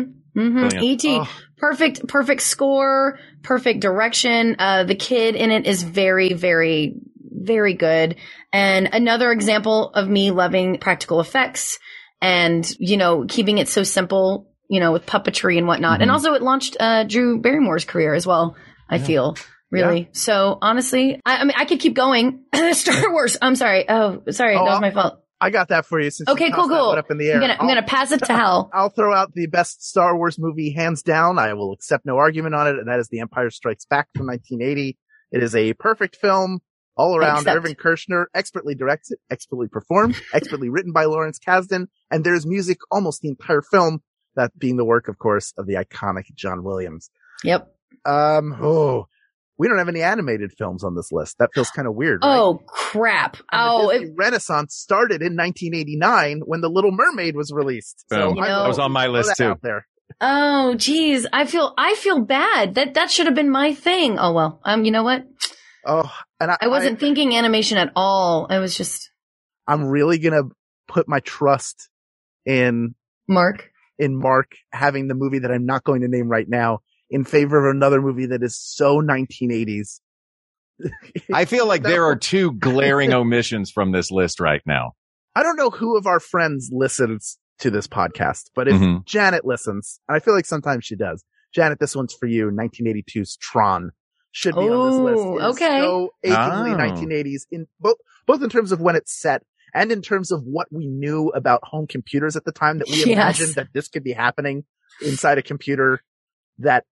E.T. Perfect score, perfect direction. The kid in it is very, very, very good. And another example of me loving practical effects and, keeping it so simple, with puppetry and whatnot. And also it launched Drew Barrymore's career as well, I feel. Really. Yeah. So honestly, I mean, I could keep going. Star Wars. I'm sorry. Oh, sorry. That was my fault. I got that for you. Since okay, you cool. Up in the air. I'm gonna pass it to Hal. I'll throw out the best Star Wars movie hands down. I will accept no argument on it. And that is The Empire Strikes Back from 1980. It is a perfect film all around. Irvin Kershner expertly directs it, expertly performed, expertly written by Lawrence Kasdan. And there's music almost the entire film, that being the work, of course, of the iconic John Williams. Yep. We don't have any animated films on this list. That feels kind of weird, right? Oh, crap. The Renaissance started in 1989 when The Little Mermaid was released. So that was on my list too. There. Oh, geez. I feel bad. That should have been my thing. Oh, well. You know what? Oh, and I wasn't thinking animation at all. I was just. I'm really going to put my trust in Mark having the movie that I'm not going to name right now in favor of another movie that is so 1980s. I feel like there are 2 glaring omissions from this list right now. I don't know who of our friends listens to this podcast, but if Janet listens, and I feel like sometimes she does. Janet, this one's for you. 1982's Tron should be on this list. Okay. So achingly 1980s in both in terms of when it's set and in terms of what we knew about home computers at the time, that we imagined that this could be happening inside a computer, that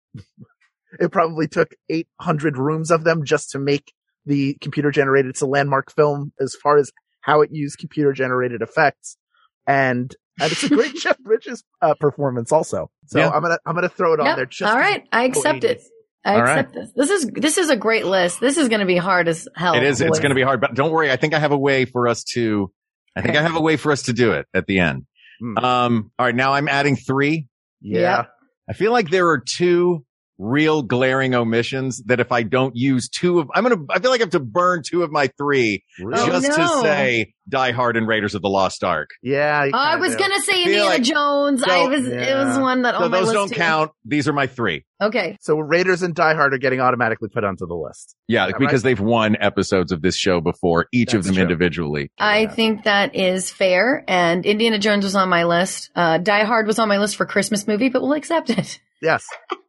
it probably took 800 rooms of them just to make the computer generated. It's a landmark film as far as how it used computer generated effects. And it's a great Jeff Bridges performance also. So I'm going to throw it on there. All right. I accept it. I accept this. This is a great list. This is going to be hard as hell. It is. It's going to be hard, but don't worry. I think I have a way for us to I think I have a way for us to do it at the end. All right. Now I'm adding 3. Yeah. I feel like there are 2 real glaring omissions that if I don't use 2 of, I feel like I have to burn 2 of my 3 to say Die Hard and Raiders of the Lost Ark. Yeah. I was going to say Indiana Jones. It was one that on my list. So those don't count. These are my 3. Okay. So Raiders and Die Hard are getting automatically put onto the list. Yeah, because they've won episodes of this show before, each of them individually. I think that is fair. And Indiana Jones was on my list. Die Hard was on my list for Christmas movie, but we'll accept it. Yes.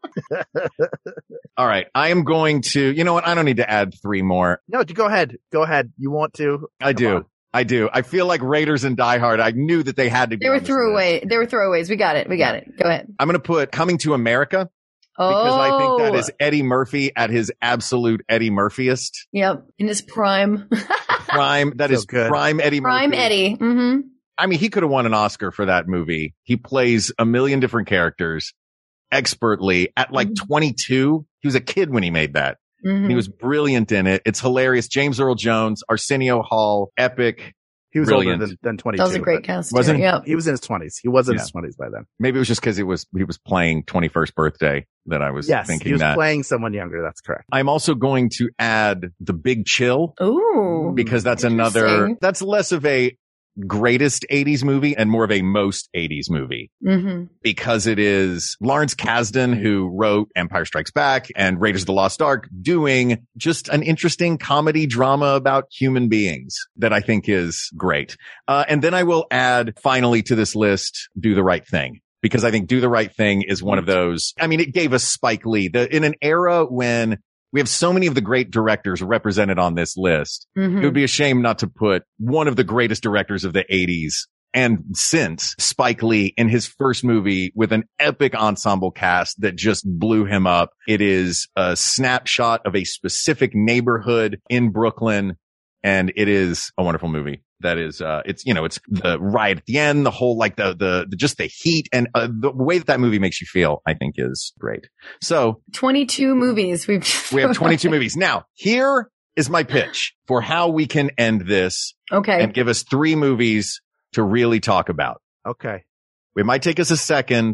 All right. I am going to, you know what? I don't need to add 3 more. No, go ahead. Go ahead. You want to? I do. I feel like Raiders and Die Hard, I knew that they had to be. They were throwaways. We got it. Go ahead. I'm going to put Coming to America. Because I think that is Eddie Murphy at his absolute Eddie Murphyest. Yep. In his prime. That is prime Eddie Murphy. Prime Eddie. Mm-hmm. I mean, he could have won an Oscar for that movie. He plays a million different characters expertly at like 22. He was a kid when he made that. He was brilliant in it. It's hilarious. James Earl Jones, Arsenio Hall, epic. He was brilliant. older than 22. That was a great cast. Wasn't he? Yeah. He was in his 20s. He was in his 20s by then. Maybe it was just because he was playing 21st birthday that I was thinking he was that. Playing someone younger. That's correct. I'm also going to add The Big Chill. Ooh. Because that's that's less of a greatest 80s movie and more of a most 80s movie. Because it is Lawrence Kasdan, who wrote Empire Strikes Back and Raiders of the Lost Ark, doing just an interesting comedy drama about human beings that I think is great. And then I will add finally to this list, Do the Right Thing. Because I think Do the Right Thing is one of those. I mean, it gave us Spike Lee in an era when we have so many of the great directors represented on this list. It would be a shame not to put one of the greatest directors of the 80s and since, Spike Lee, in his first movie with an epic ensemble cast that just blew him up. It is a snapshot of a specific neighborhood in Brooklyn, and it is a wonderful movie. That is, it's the riot at the end, the whole, like just the heat and the way that movie makes you feel, I think is great. So 22 movies. We have 22 movies. Now, here is my pitch for how we can end this. Okay. And give us 3 movies to really talk about. Okay. It might take us a second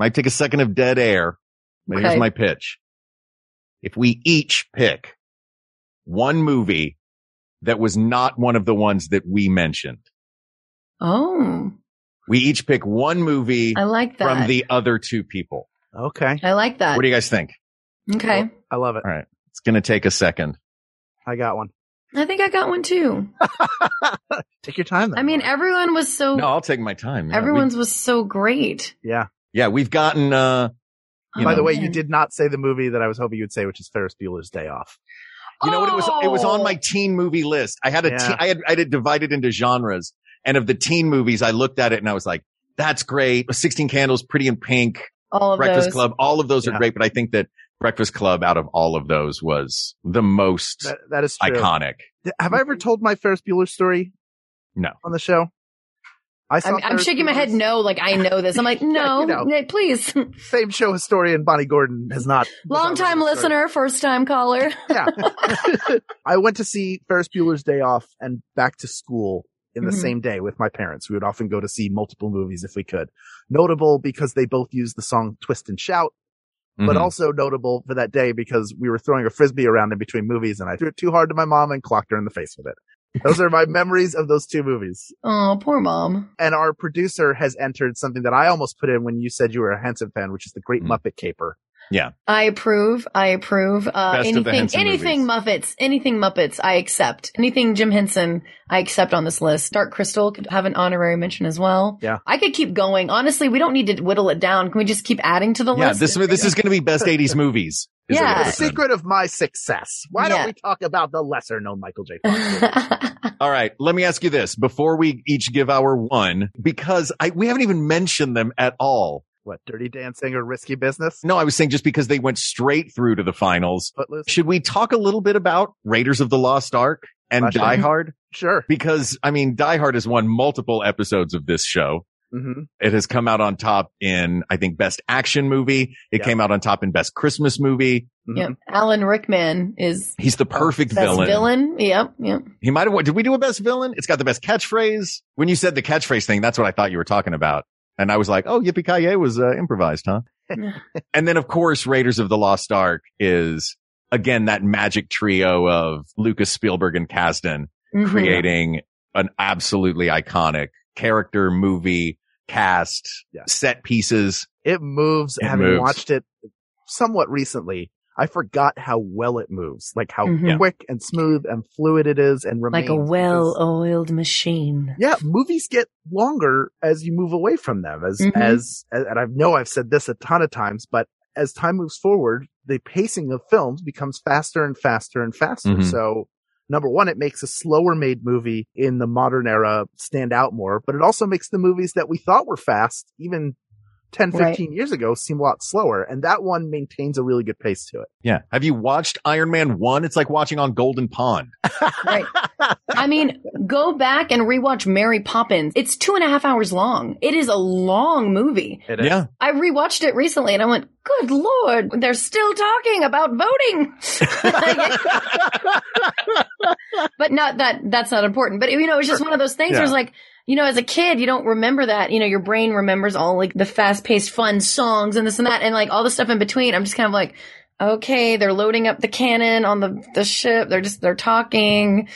of dead air, but here's my pitch. If we each pick one movie that was not one of the ones that we mentioned. Oh. We each pick one movie I like that. From the other 2 people. Okay. I like that. What do you guys think? Okay. Well, I love it. All right. It's going to take a second. I got one. I think I got one too. Take your time then. I mean, everyone was so... No, I'll take my time. Yeah, everyone's was so great. Yeah. Yeah, we've gotten... By the way, you did not say the movie that I was hoping you'd say, which is Ferris Bueller's Day Off. You know what? It was on my teen movie list. I had I had it divided into genres, and of the teen movies, I looked at it and I was like, "That's great." 16 Candles, Pretty in Pink, all of Breakfast those. Club, all of those are great. But I think that Breakfast Club, out of all of those, was the most that is true. iconic. Have I ever told my Ferris Bueller story? No, on the show. I'm shaking my head no, like I know this. I'm like, no, please. Same show historian Bonnie Gordon has not. Long time listener, first time caller. Yeah. I went to see Ferris Bueller's Day Off and Back to School in the same day with my parents. We would often go to see multiple movies if we could. Notable because they both used the song Twist and Shout, but also notable for that day because we were throwing a Frisbee around in between movies and I threw it too hard to my mom and clocked her in the face with it. Those are my memories of those 2 movies. Oh, poor mom. And our producer has entered something that I almost put in when you said you were a Henson fan, which is the Great Muppet Caper. Yeah. I approve. Anything movies. anything Muppets, I accept. Anything Jim Henson, I accept on this list. Dark Crystal could have an honorary mention as well. Yeah. I could keep going. Honestly, we don't need to whittle it down. Can we just keep adding to the list? Yeah, this is going to be best 80s movies. Yeah. The secret of my success. Why don't we talk about the lesser known Michael J. Fox? All right. Let me ask you this before we each give our one, because we haven't even mentioned them at all. What, Dirty Dancing or Risky Business? No, I was saying just because they went straight through to the finals. Footloose? Should we talk a little bit about Raiders of the Lost Ark and Die Hard? Sure. Because, I mean, Die Hard has won multiple episodes of this show. Mm-hmm. It has come out on top in, I think, Best Action Movie. It came out on top in Best Christmas Movie. Mm-hmm. Yep. Alan Rickman He's the perfect best villain. Yep. He might have, did we do a best villain? It's got the best catchphrase. When you said the catchphrase thing, that's what I thought you were talking about. And I was like, oh, Yippee-Ki-Yay was improvised, huh? And then, of course, Raiders of the Lost Ark is, again, that magic trio of Lucas, Spielberg, and Kasdan creating an absolutely iconic character, movie, cast, set pieces. It moves. Having watched it somewhat recently, I forgot how well it moves, like how quick and smooth and fluid it is and remains. Like a well-oiled machine. Yeah, movies get longer as you move away from them. And I know I've said this a ton of times, but as time moves forward, the pacing of films becomes faster and faster and faster. So, number one, it makes a slower made movie in the modern era stand out more, but it also makes the movies that we thought were fast, even 10, 15 years ago, seem a lot slower. And that one maintains a really good pace to it. Yeah. Have you watched Iron Man 1? It's like watching on Golden Pond. Right. I mean, go back and rewatch Mary Poppins. It's 2.5 hours long. It is a long movie. It is. Yeah. I rewatched it recently and I went, good Lord, they're still talking about voting. But that's not important. But, it's just one of those things where it's like, as a kid, you don't remember that. Your brain remembers all like the fast-paced fun songs and this and that and like all the stuff in between. I'm just kind of like, okay, they're loading up the cannon on the ship. They're talking.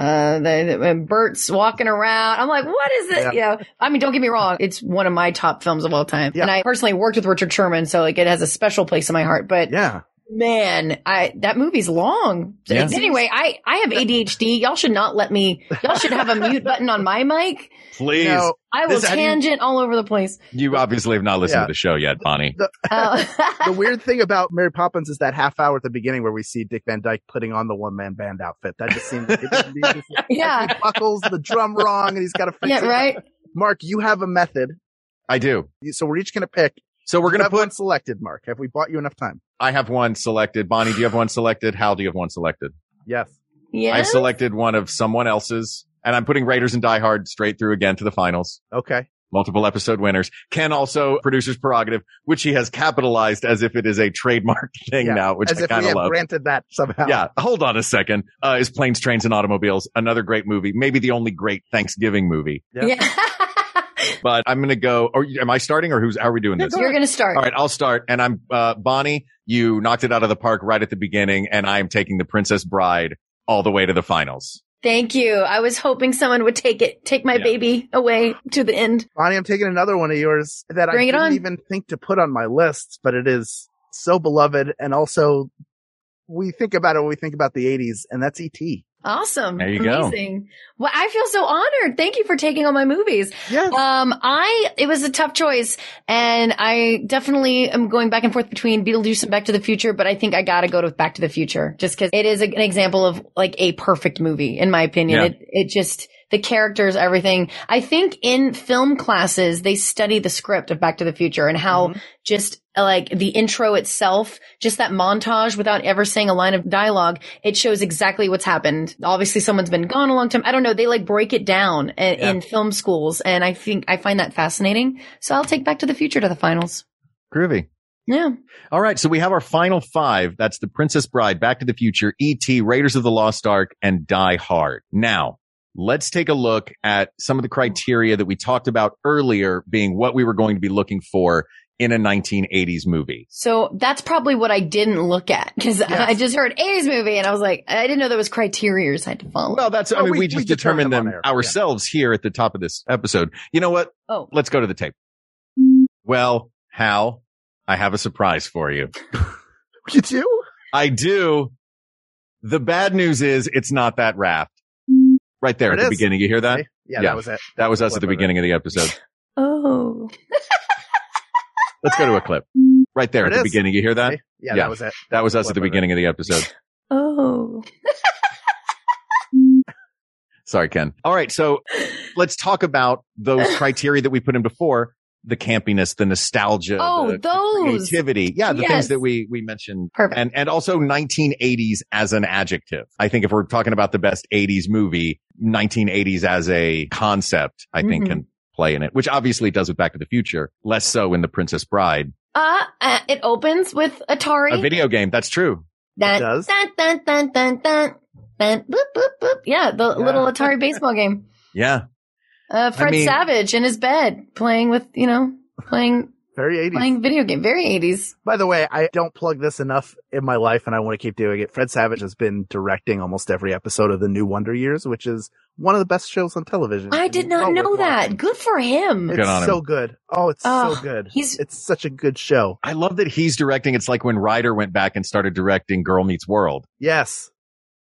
Bert's walking around. I'm like, what is it? Yeah. I mean, don't get me wrong. It's one of my top films of all time. Yeah. And I personally worked with Richard Sherman, so like it has a special place in my heart. But man, that movie's long. Yeah. Anyway, I have ADHD. Y'all should not y'all should have a mute button on my mic. Please. I will tangent all over the place. You obviously have not listened to the show yet, Bonnie. The weird thing about Mary Poppins is that half hour at the beginning where we see Dick Van Dyke putting on the one-man band outfit. That just seems like he buckles the drum wrong and he's got to fix it. Right. Mark, you have a method. I do. So we're each going to pick. So we're going to put one selected, Mark. Have we bought you enough time? I have one selected. Bonnie, do you have one selected? Hal, do you have one selected? Yes. I've selected one of someone else's, and I'm putting Raiders and Die Hard straight through again to the finals. Okay. Multiple episode winners. Ken also, producer's prerogative, which he has capitalized as if it is a trademark thing now, which I kind of love. Granted that somehow. Yeah. Hold on a second. Is Planes, Trains, and Automobiles. Another great movie. Maybe the only great Thanksgiving movie. Yeah. But I'm going to go, or am I starting or how are we doing this? You're going to start. All right, I'll start. And I'm, Bonnie, you knocked it out of the park right at the beginning, and I'm taking The Princess Bride all the way to the finals. Thank you. I was hoping someone would take my baby away to the end. Bonnie, I'm taking another one of yours that I didn't even think to put on my list, but it is so beloved. And also we think about it when we think about the 80s, and that's E.T. Awesome. There you Amazing. Go. Well, I feel so honored. Thank you for taking all my movies. Yes. It was a tough choice, and I definitely am going back and forth between Beetlejuice and Back to the Future, but I think I gotta go with Back to the Future just because it is an example of like a perfect movie, in my opinion. Yeah. It just, the characters, everything. I think in film classes, they study the script of Back to the Future and how just like the intro itself, just that montage without ever saying a line of dialogue, it shows exactly what's happened. Obviously someone's been gone a long time. I don't know. They like break it down in film schools. And I find that fascinating. So I'll take Back to the Future to the finals. Groovy. Yeah. All right. So we have our final five. That's The Princess Bride, Back to the Future, E.T., Raiders of the Lost Ark, and Die Hard. Now, let's take a look at some of the criteria that we talked about earlier being what we were going to be looking for in a 1980s movie. So that's probably what I didn't look at because I just heard 80s movie and I was like, I didn't know there was criteria I had to follow. Well, we just determined them ourselves here at the top of this episode. You know what? Oh. Let's go to the tape. Well, Hal, I have a surprise for you. You do? I do. The bad news is it's not that raft. Right there at the beginning. You hear that? Yeah, that was it. That was us at the beginning of the episode. Oh. Let's go to a clip. Right there at the beginning. You hear that? Yeah, that was it. That was us at the beginning of the episode. Oh. Sorry, Ken. All right. So let's talk about those criteria that we put in before. The campiness, the nostalgia, the creativity. Yeah, the things that we mentioned. Perfect. And also 1980s as an adjective. I think if we're talking about the best 80s movie, 1980s as a concept, I think can play in it, which obviously it does with Back to the Future, less so in The Princess Bride. It opens with Atari. A video game. That's true. It does. Dun, dun, dun, dun, dun, dun, boop, boop, boop. Yeah, the little Atari baseball game. Yeah. Fred Savage in his bed playing with, playing very 80s. Playing video game. Very 80s. By the way, I don't plug this enough in my life and I want to keep doing it. Fred Savage has been directing almost every episode of the new Wonder Years, which is one of the best shows on television. I did not know that. Good for him. It's so good. Oh, it's so good. It's such a good show. I love that he's directing. It's like when Ryder went back and started directing Girl Meets World. Yes.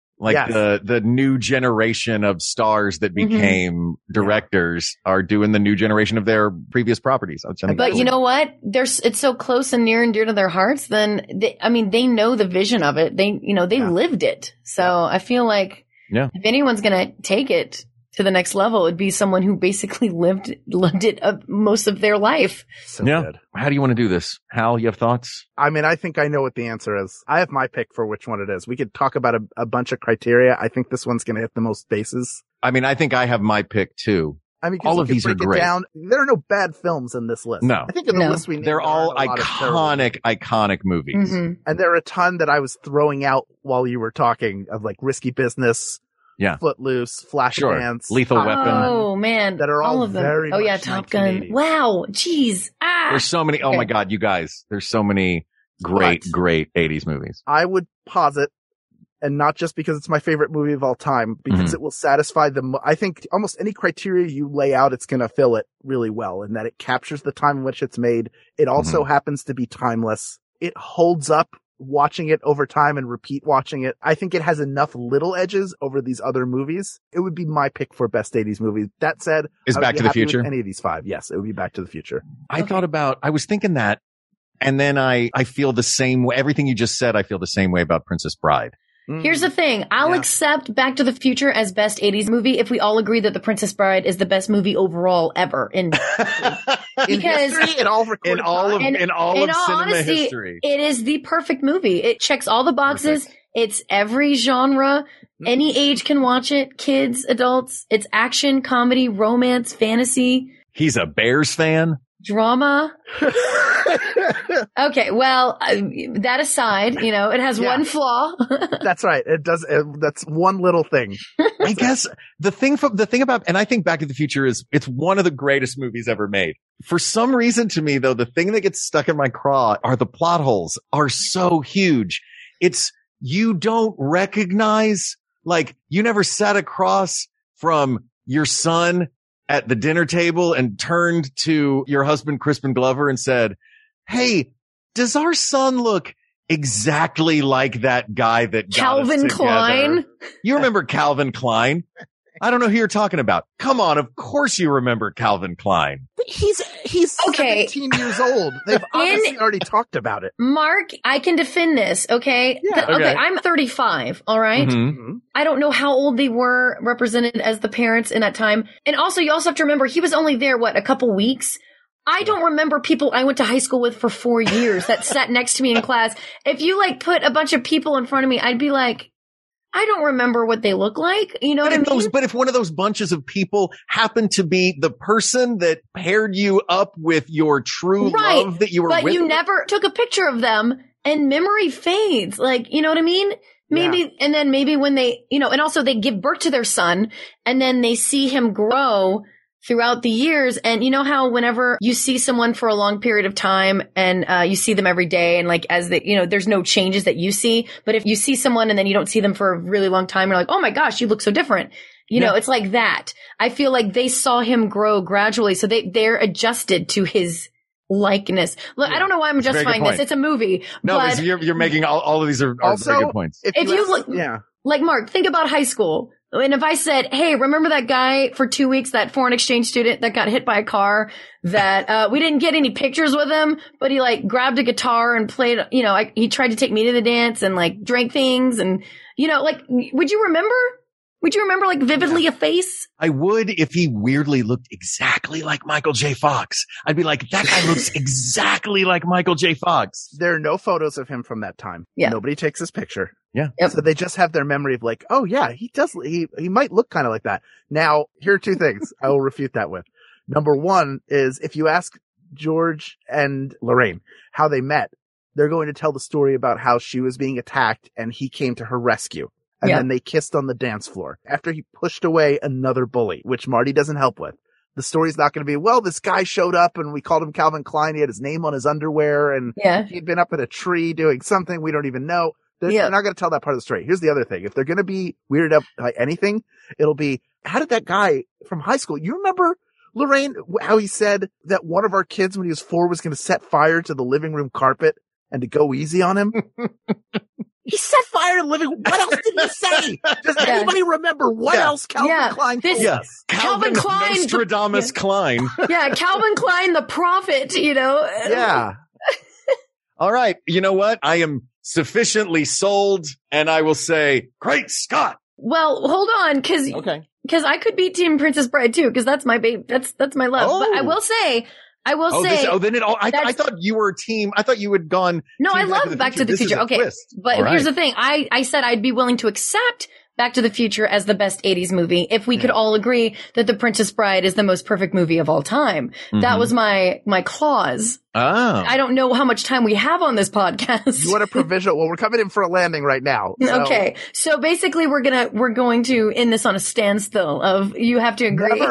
The new generation of stars that became directors are doing the new generation of their previous properties. But you know what? It's so close and near and dear to their hearts. Then they know the vision of it. They lived it. So I feel like if anyone's going to take it to the next level, it'd be someone who basically lived it most of their life. So good. How do you want to do this? Hal, you have thoughts? I mean, I think I know what the answer is. I have my pick for which one it is. We could talk about a bunch of criteria. I think this one's going to hit the most bases. I mean, I think I have my pick too. I mean, all of these are great. There are no bad films in this list. No. I think in the list we named, they're all iconic movies. Mm-hmm. And there are a ton that I was throwing out while you were talking of like Risky Business. Yeah. Footloose, Flashdance, Lethal Weapon. Oh man. That are all of them. Very much Top Gun. Wow. Jeez. There's so many. Oh my God, you guys. There's so many great 80s movies. I would posit, and not just because it's my favorite movie of all time, because it will satisfy I think almost any criteria you lay out, it's going to fill it really well, in that it captures the time in which it's made. It also happens to be timeless. It holds up watching it over time and repeat watching it. I think it has enough little edges over these other movies. It would be my pick for best 80s movie. That said, is Back to the Future any of these five? Yes, it would be Back to the Future. I was thinking that, and then I feel the same way. Everything you just said, I feel the same way about Princess Bride. Here's the thing. I'll accept Back to the Future as best 80s movie if we all agree that The Princess Bride is the best movie overall ever in history, in all of cinema history. It is the perfect movie. It checks all the boxes. Perfect. It's every genre. Any age can watch it. Kids, adults. It's action, comedy, romance, fantasy. He's a Bears fan. Drama. Okay, well, that aside, it has one flaw. That's right. It does. That's one little thing. I guess the thing about, and I think Back to the Future it's one of the greatest movies ever made. For some reason to me, though, the thing that gets stuck in my craw are the plot holes are so huge. You don't recognize, like, you never sat across from your son at the dinner table and turned to your husband, Crispin Glover, and said, "Hey, does our son look exactly like that guy that Calvin Klein?" You remember Calvin Klein? I don't know who you're talking about. Come on, of course you remember Calvin Klein. He's 17 years old. They've obviously already talked about it. Mark, I can defend this, okay? Yeah. Okay, I'm 35, all right? Mm-hmm. I don't know how old they were represented as the parents in that time. And also, you also have to remember, he was only there, a couple weeks? I don't remember people I went to high school with for 4 years that sat next to me in class. If you, put a bunch of people in front of me, I'd be like, I don't remember what they look like. You know what I mean? But if one of those bunches of people happened to be the person that paired you up with your true love that you were with. But you never took a picture of them and memory fades. You know what I mean? Maybe, and then maybe when they, and also they give birth to their son and then they see him grow throughout the years. And you know how whenever you see someone for a long period of time and you see them every day and as they, there's no changes that you see. But if you see someone and then you don't see them for a really long time, you're like, oh my gosh, you look so different. It's like that. I feel like they saw him grow gradually. So they're adjusted to his likeness. Look, I don't know why I'm justifying this. It's a movie. No, but you're making all of these are also very good points. If you look, like Mark, think about high school. And if I said, hey, remember that guy for 2 weeks, that foreign exchange student that got hit by a car that, we didn't get any pictures with him, but he grabbed a guitar and played, he tried to take me to the dance and drank things and, would you remember? Would you remember vividly a face? I would if he weirdly looked exactly like Michael J. Fox. I'd be like, that guy looks exactly like Michael J. Fox. There are no photos of him from that time. Yeah. Nobody takes his picture. Yeah. Yep. So they just have their memory of oh yeah, he does, he might look kind of like that. Now, here are two things I will refute that with. Number one is if you ask George and Lorraine how they met, they're going to tell the story about how she was being attacked and he came to her rescue. And then they kissed on the dance floor after he pushed away another bully, which Marty doesn't help with. The story's not going to be, well, this guy showed up and we called him Calvin Klein. He had his name on his underwear and he'd been up in a tree doing something we don't even know. They're not going to tell that part of the story. Here's the other thing. If they're going to be weirded up by anything, it'll be, how did that guy from high school, you remember, Lorraine, how he said that one of our kids when he was 4 was going to set fire to the living room carpet and to go easy on him? He set fire to the living room. What else did he say? Does anybody remember what else Calvin Klein told us? Calvin Klein. Nostradamus Klein. Calvin Klein, the prophet, Yeah. All right. You know what? I am sufficiently sold, and I will say, great Scott. Well, hold on, because I could be Team Princess Bride too, because that's my baby. That's my love. Oh. But I will say. I thought you were team. I thought you had gone. No, I love Back to the Future. Okay. But here's the thing. I said I'd be willing to accept Back to the Future as the best 80s movie if we could all agree that The Princess Bride is the most perfect movie of all time. Mm-hmm. That was my clause. Oh. I don't know how much time we have on this podcast. You want a provisional? Well, we're coming in for a landing right now. So. Okay. So basically we're going to end this on a standstill of you have to agree.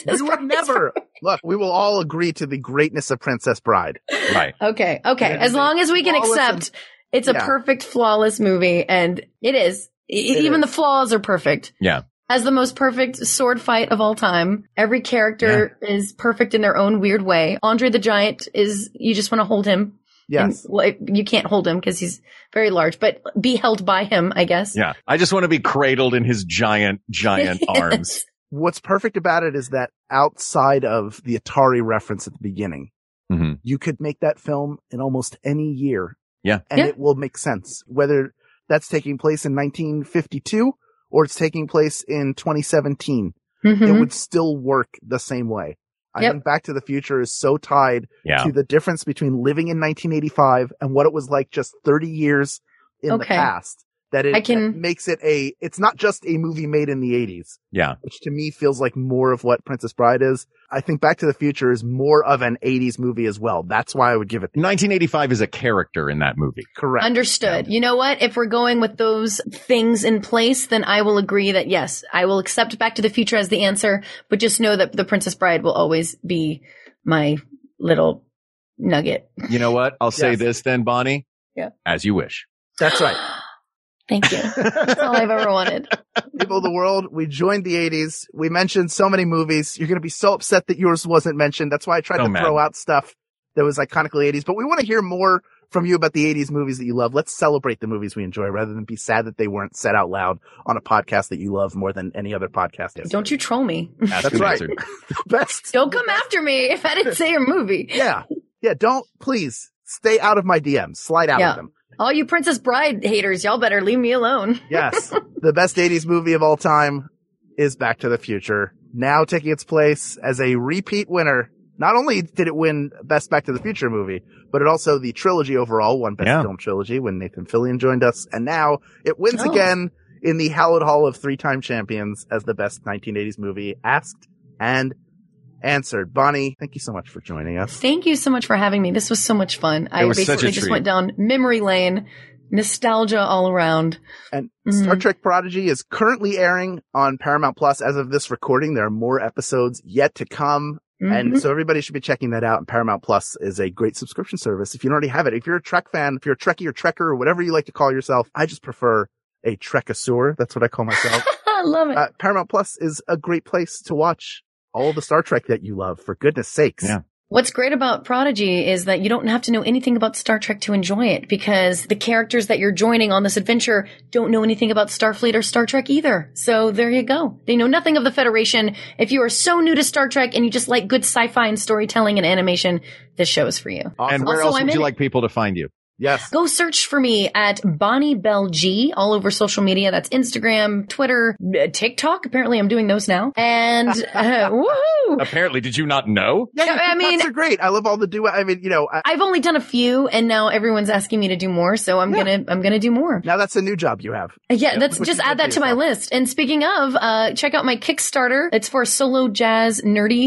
Never. Look, we will all agree to the greatness of Princess Bride. Right. Okay. As long as we can accept it's a perfect, flawless movie, and it is. Even the flaws are perfect. Yeah. As the most perfect sword fight of all time. Every character is perfect in their own weird way. Andre the Giant you just want to hold him. Yes. You can't hold him because he's very large, but be held by him, I guess. Yeah. I just want to be cradled in his giant arms. What's perfect about it is that outside of the Atari reference at the beginning, you could make that film in almost any year. Yeah. And it will make sense. Whether that's taking place in 1952 or it's taking place in 2017. It would still work the same way. I think Back to the Future is so tied to the difference between living in 1985 and what it was like just 30 years in the past. That makes it it's not just a movie made in the 80s. Yeah. Which to me feels like more of what Princess Bride is. I think Back to the Future is more of an 80s movie as well. That's why I would give it. 1985 is a character in that movie. Correct. Understood. Yeah. You know what? If we're going with those things in place, then I will agree that yes, I will accept Back to the Future as the answer, but just know that The Princess Bride will always be my little nugget. You know what? I'll say this then, Bonnie. Yeah. As you wish. That's right. Thank you. That's all I've ever wanted. People of the world, we joined the 80s. We mentioned so many movies. You're going to be so upset that yours wasn't mentioned. That's why I tried to throw out stuff that was iconically 80s. But we want to hear more from you about the 80s movies that you love. Let's celebrate the movies we enjoy rather than be sad that they weren't said out loud on a podcast that you love more than any other podcast. Don't you troll me. That's right. Best. Don't come after me if I didn't say your movie. Yeah. Don't, please, stay out of my DMs. Slide out of them. All you Princess Bride haters, y'all better leave me alone. Yes. The best 80s movie of all time is Back to the Future. Now taking its place as a repeat winner. Not only did it win Best Back to the Future movie, but it also the trilogy overall won Best Film Trilogy when Nathan Fillion joined us. And now it wins again in the Hallowed Hall of 3-time champions as the best 1980s movie. Asked and answered. Bonnie, thank you so much for joining us. Thank you so much for having me. This was so much fun. I basically just went down memory lane, nostalgia all around. And Star Trek Prodigy is currently airing on Paramount Plus as of this recording. There are more episodes yet to come. And so everybody should be checking that out. And Paramount Plus is a great subscription service. If you don't already have it, if you're a Trek fan, if you're a Trekkie or Trekker or whatever you like to call yourself, I just prefer a Trekasaur. That's what I call myself. I love it. Paramount Plus is a great place to watch all the Star Trek that you love, for goodness sakes. Yeah. What's great about Prodigy is that you don't have to know anything about Star Trek to enjoy it, because the characters that you're joining on this adventure don't know anything about Starfleet or Star Trek either. So there you go. They know nothing of the Federation. If you are so new to Star Trek and you just like good sci-fi and storytelling and animation, this show is for you. Awesome. And where else would you like people to find you? Yes. Go search for me at Bonnie Bell G all over social media. That's Instagram, Twitter, TikTok. Apparently I'm doing those now. And, woohoo! Apparently, did you not know? Yeah, I mean, they're great. I love all the duet. I mean, I've only done a few and now everyone's asking me to do more. So I'm gonna do more. Now that's a new job you have. Yeah, that's just add that to my list. And speaking of, check out my Kickstarter. It's for solo jazz nerdy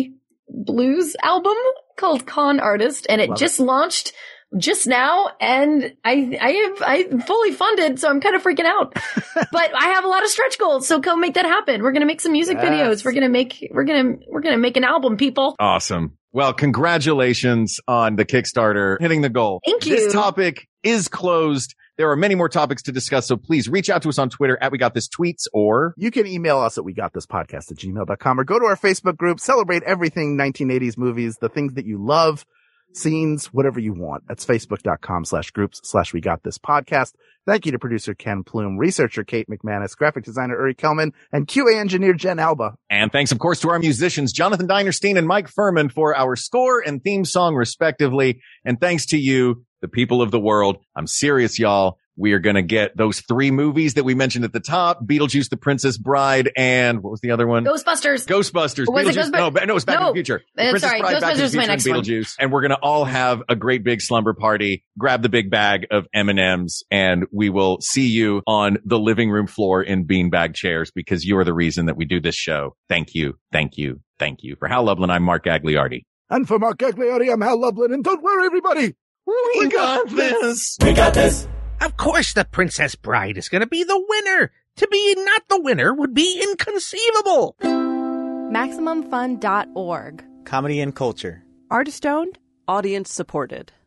blues album called Con Artist, and it just launched just now, and I'm fully funded, so I'm kind of freaking out. But I have a lot of stretch goals, so come make that happen. We're gonna make some music videos. We're gonna make an album, people. Awesome. Well, congratulations on the Kickstarter hitting the goal. Thank you. This topic is closed. There are many more topics to discuss, so please reach out to us on Twitter at WeGotThisTweets, or you can email us at WeGotThisPodcast@gmail.com, or go to our Facebook group. Celebrate everything 1980s movies, the things that you love, scenes, whatever you want. That's Facebook.com/groups/WeGotThisPodcast. Thank you to producer Ken Plume, researcher Kate McManus, graphic designer Uri Kelman, and QA engineer Jen Alba. And thanks, of course, to our musicians, Jonathan Dinerstein and Mike Furman, for our score and theme song, respectively. And thanks to you, the people of the world. I'm serious, y'all. We are going to get those 3 movies that we mentioned at the top: Beetlejuice, The Princess Bride, and what was the other one? Ghostbusters. Or was it No, it's Back to the Future. Sorry, Bride, Ghostbusters is my next one. Beetlejuice. And we're going to all have a great big slumber party, grab the big bag of M&Ms, and we will see you on the living room floor in beanbag chairs, because you are the reason that we do this show. Thank you. Thank you. Thank you. For Hal Lublin, I'm Mark Gagliardi. And for Mark Gagliardi, I'm Hal Lublin. And don't worry, everybody. We got this. We got this. Of course The Princess Bride is going to be the winner. To be not the winner would be inconceivable. MaximumFun.org. Comedy and culture. Artist owned. Audience supported.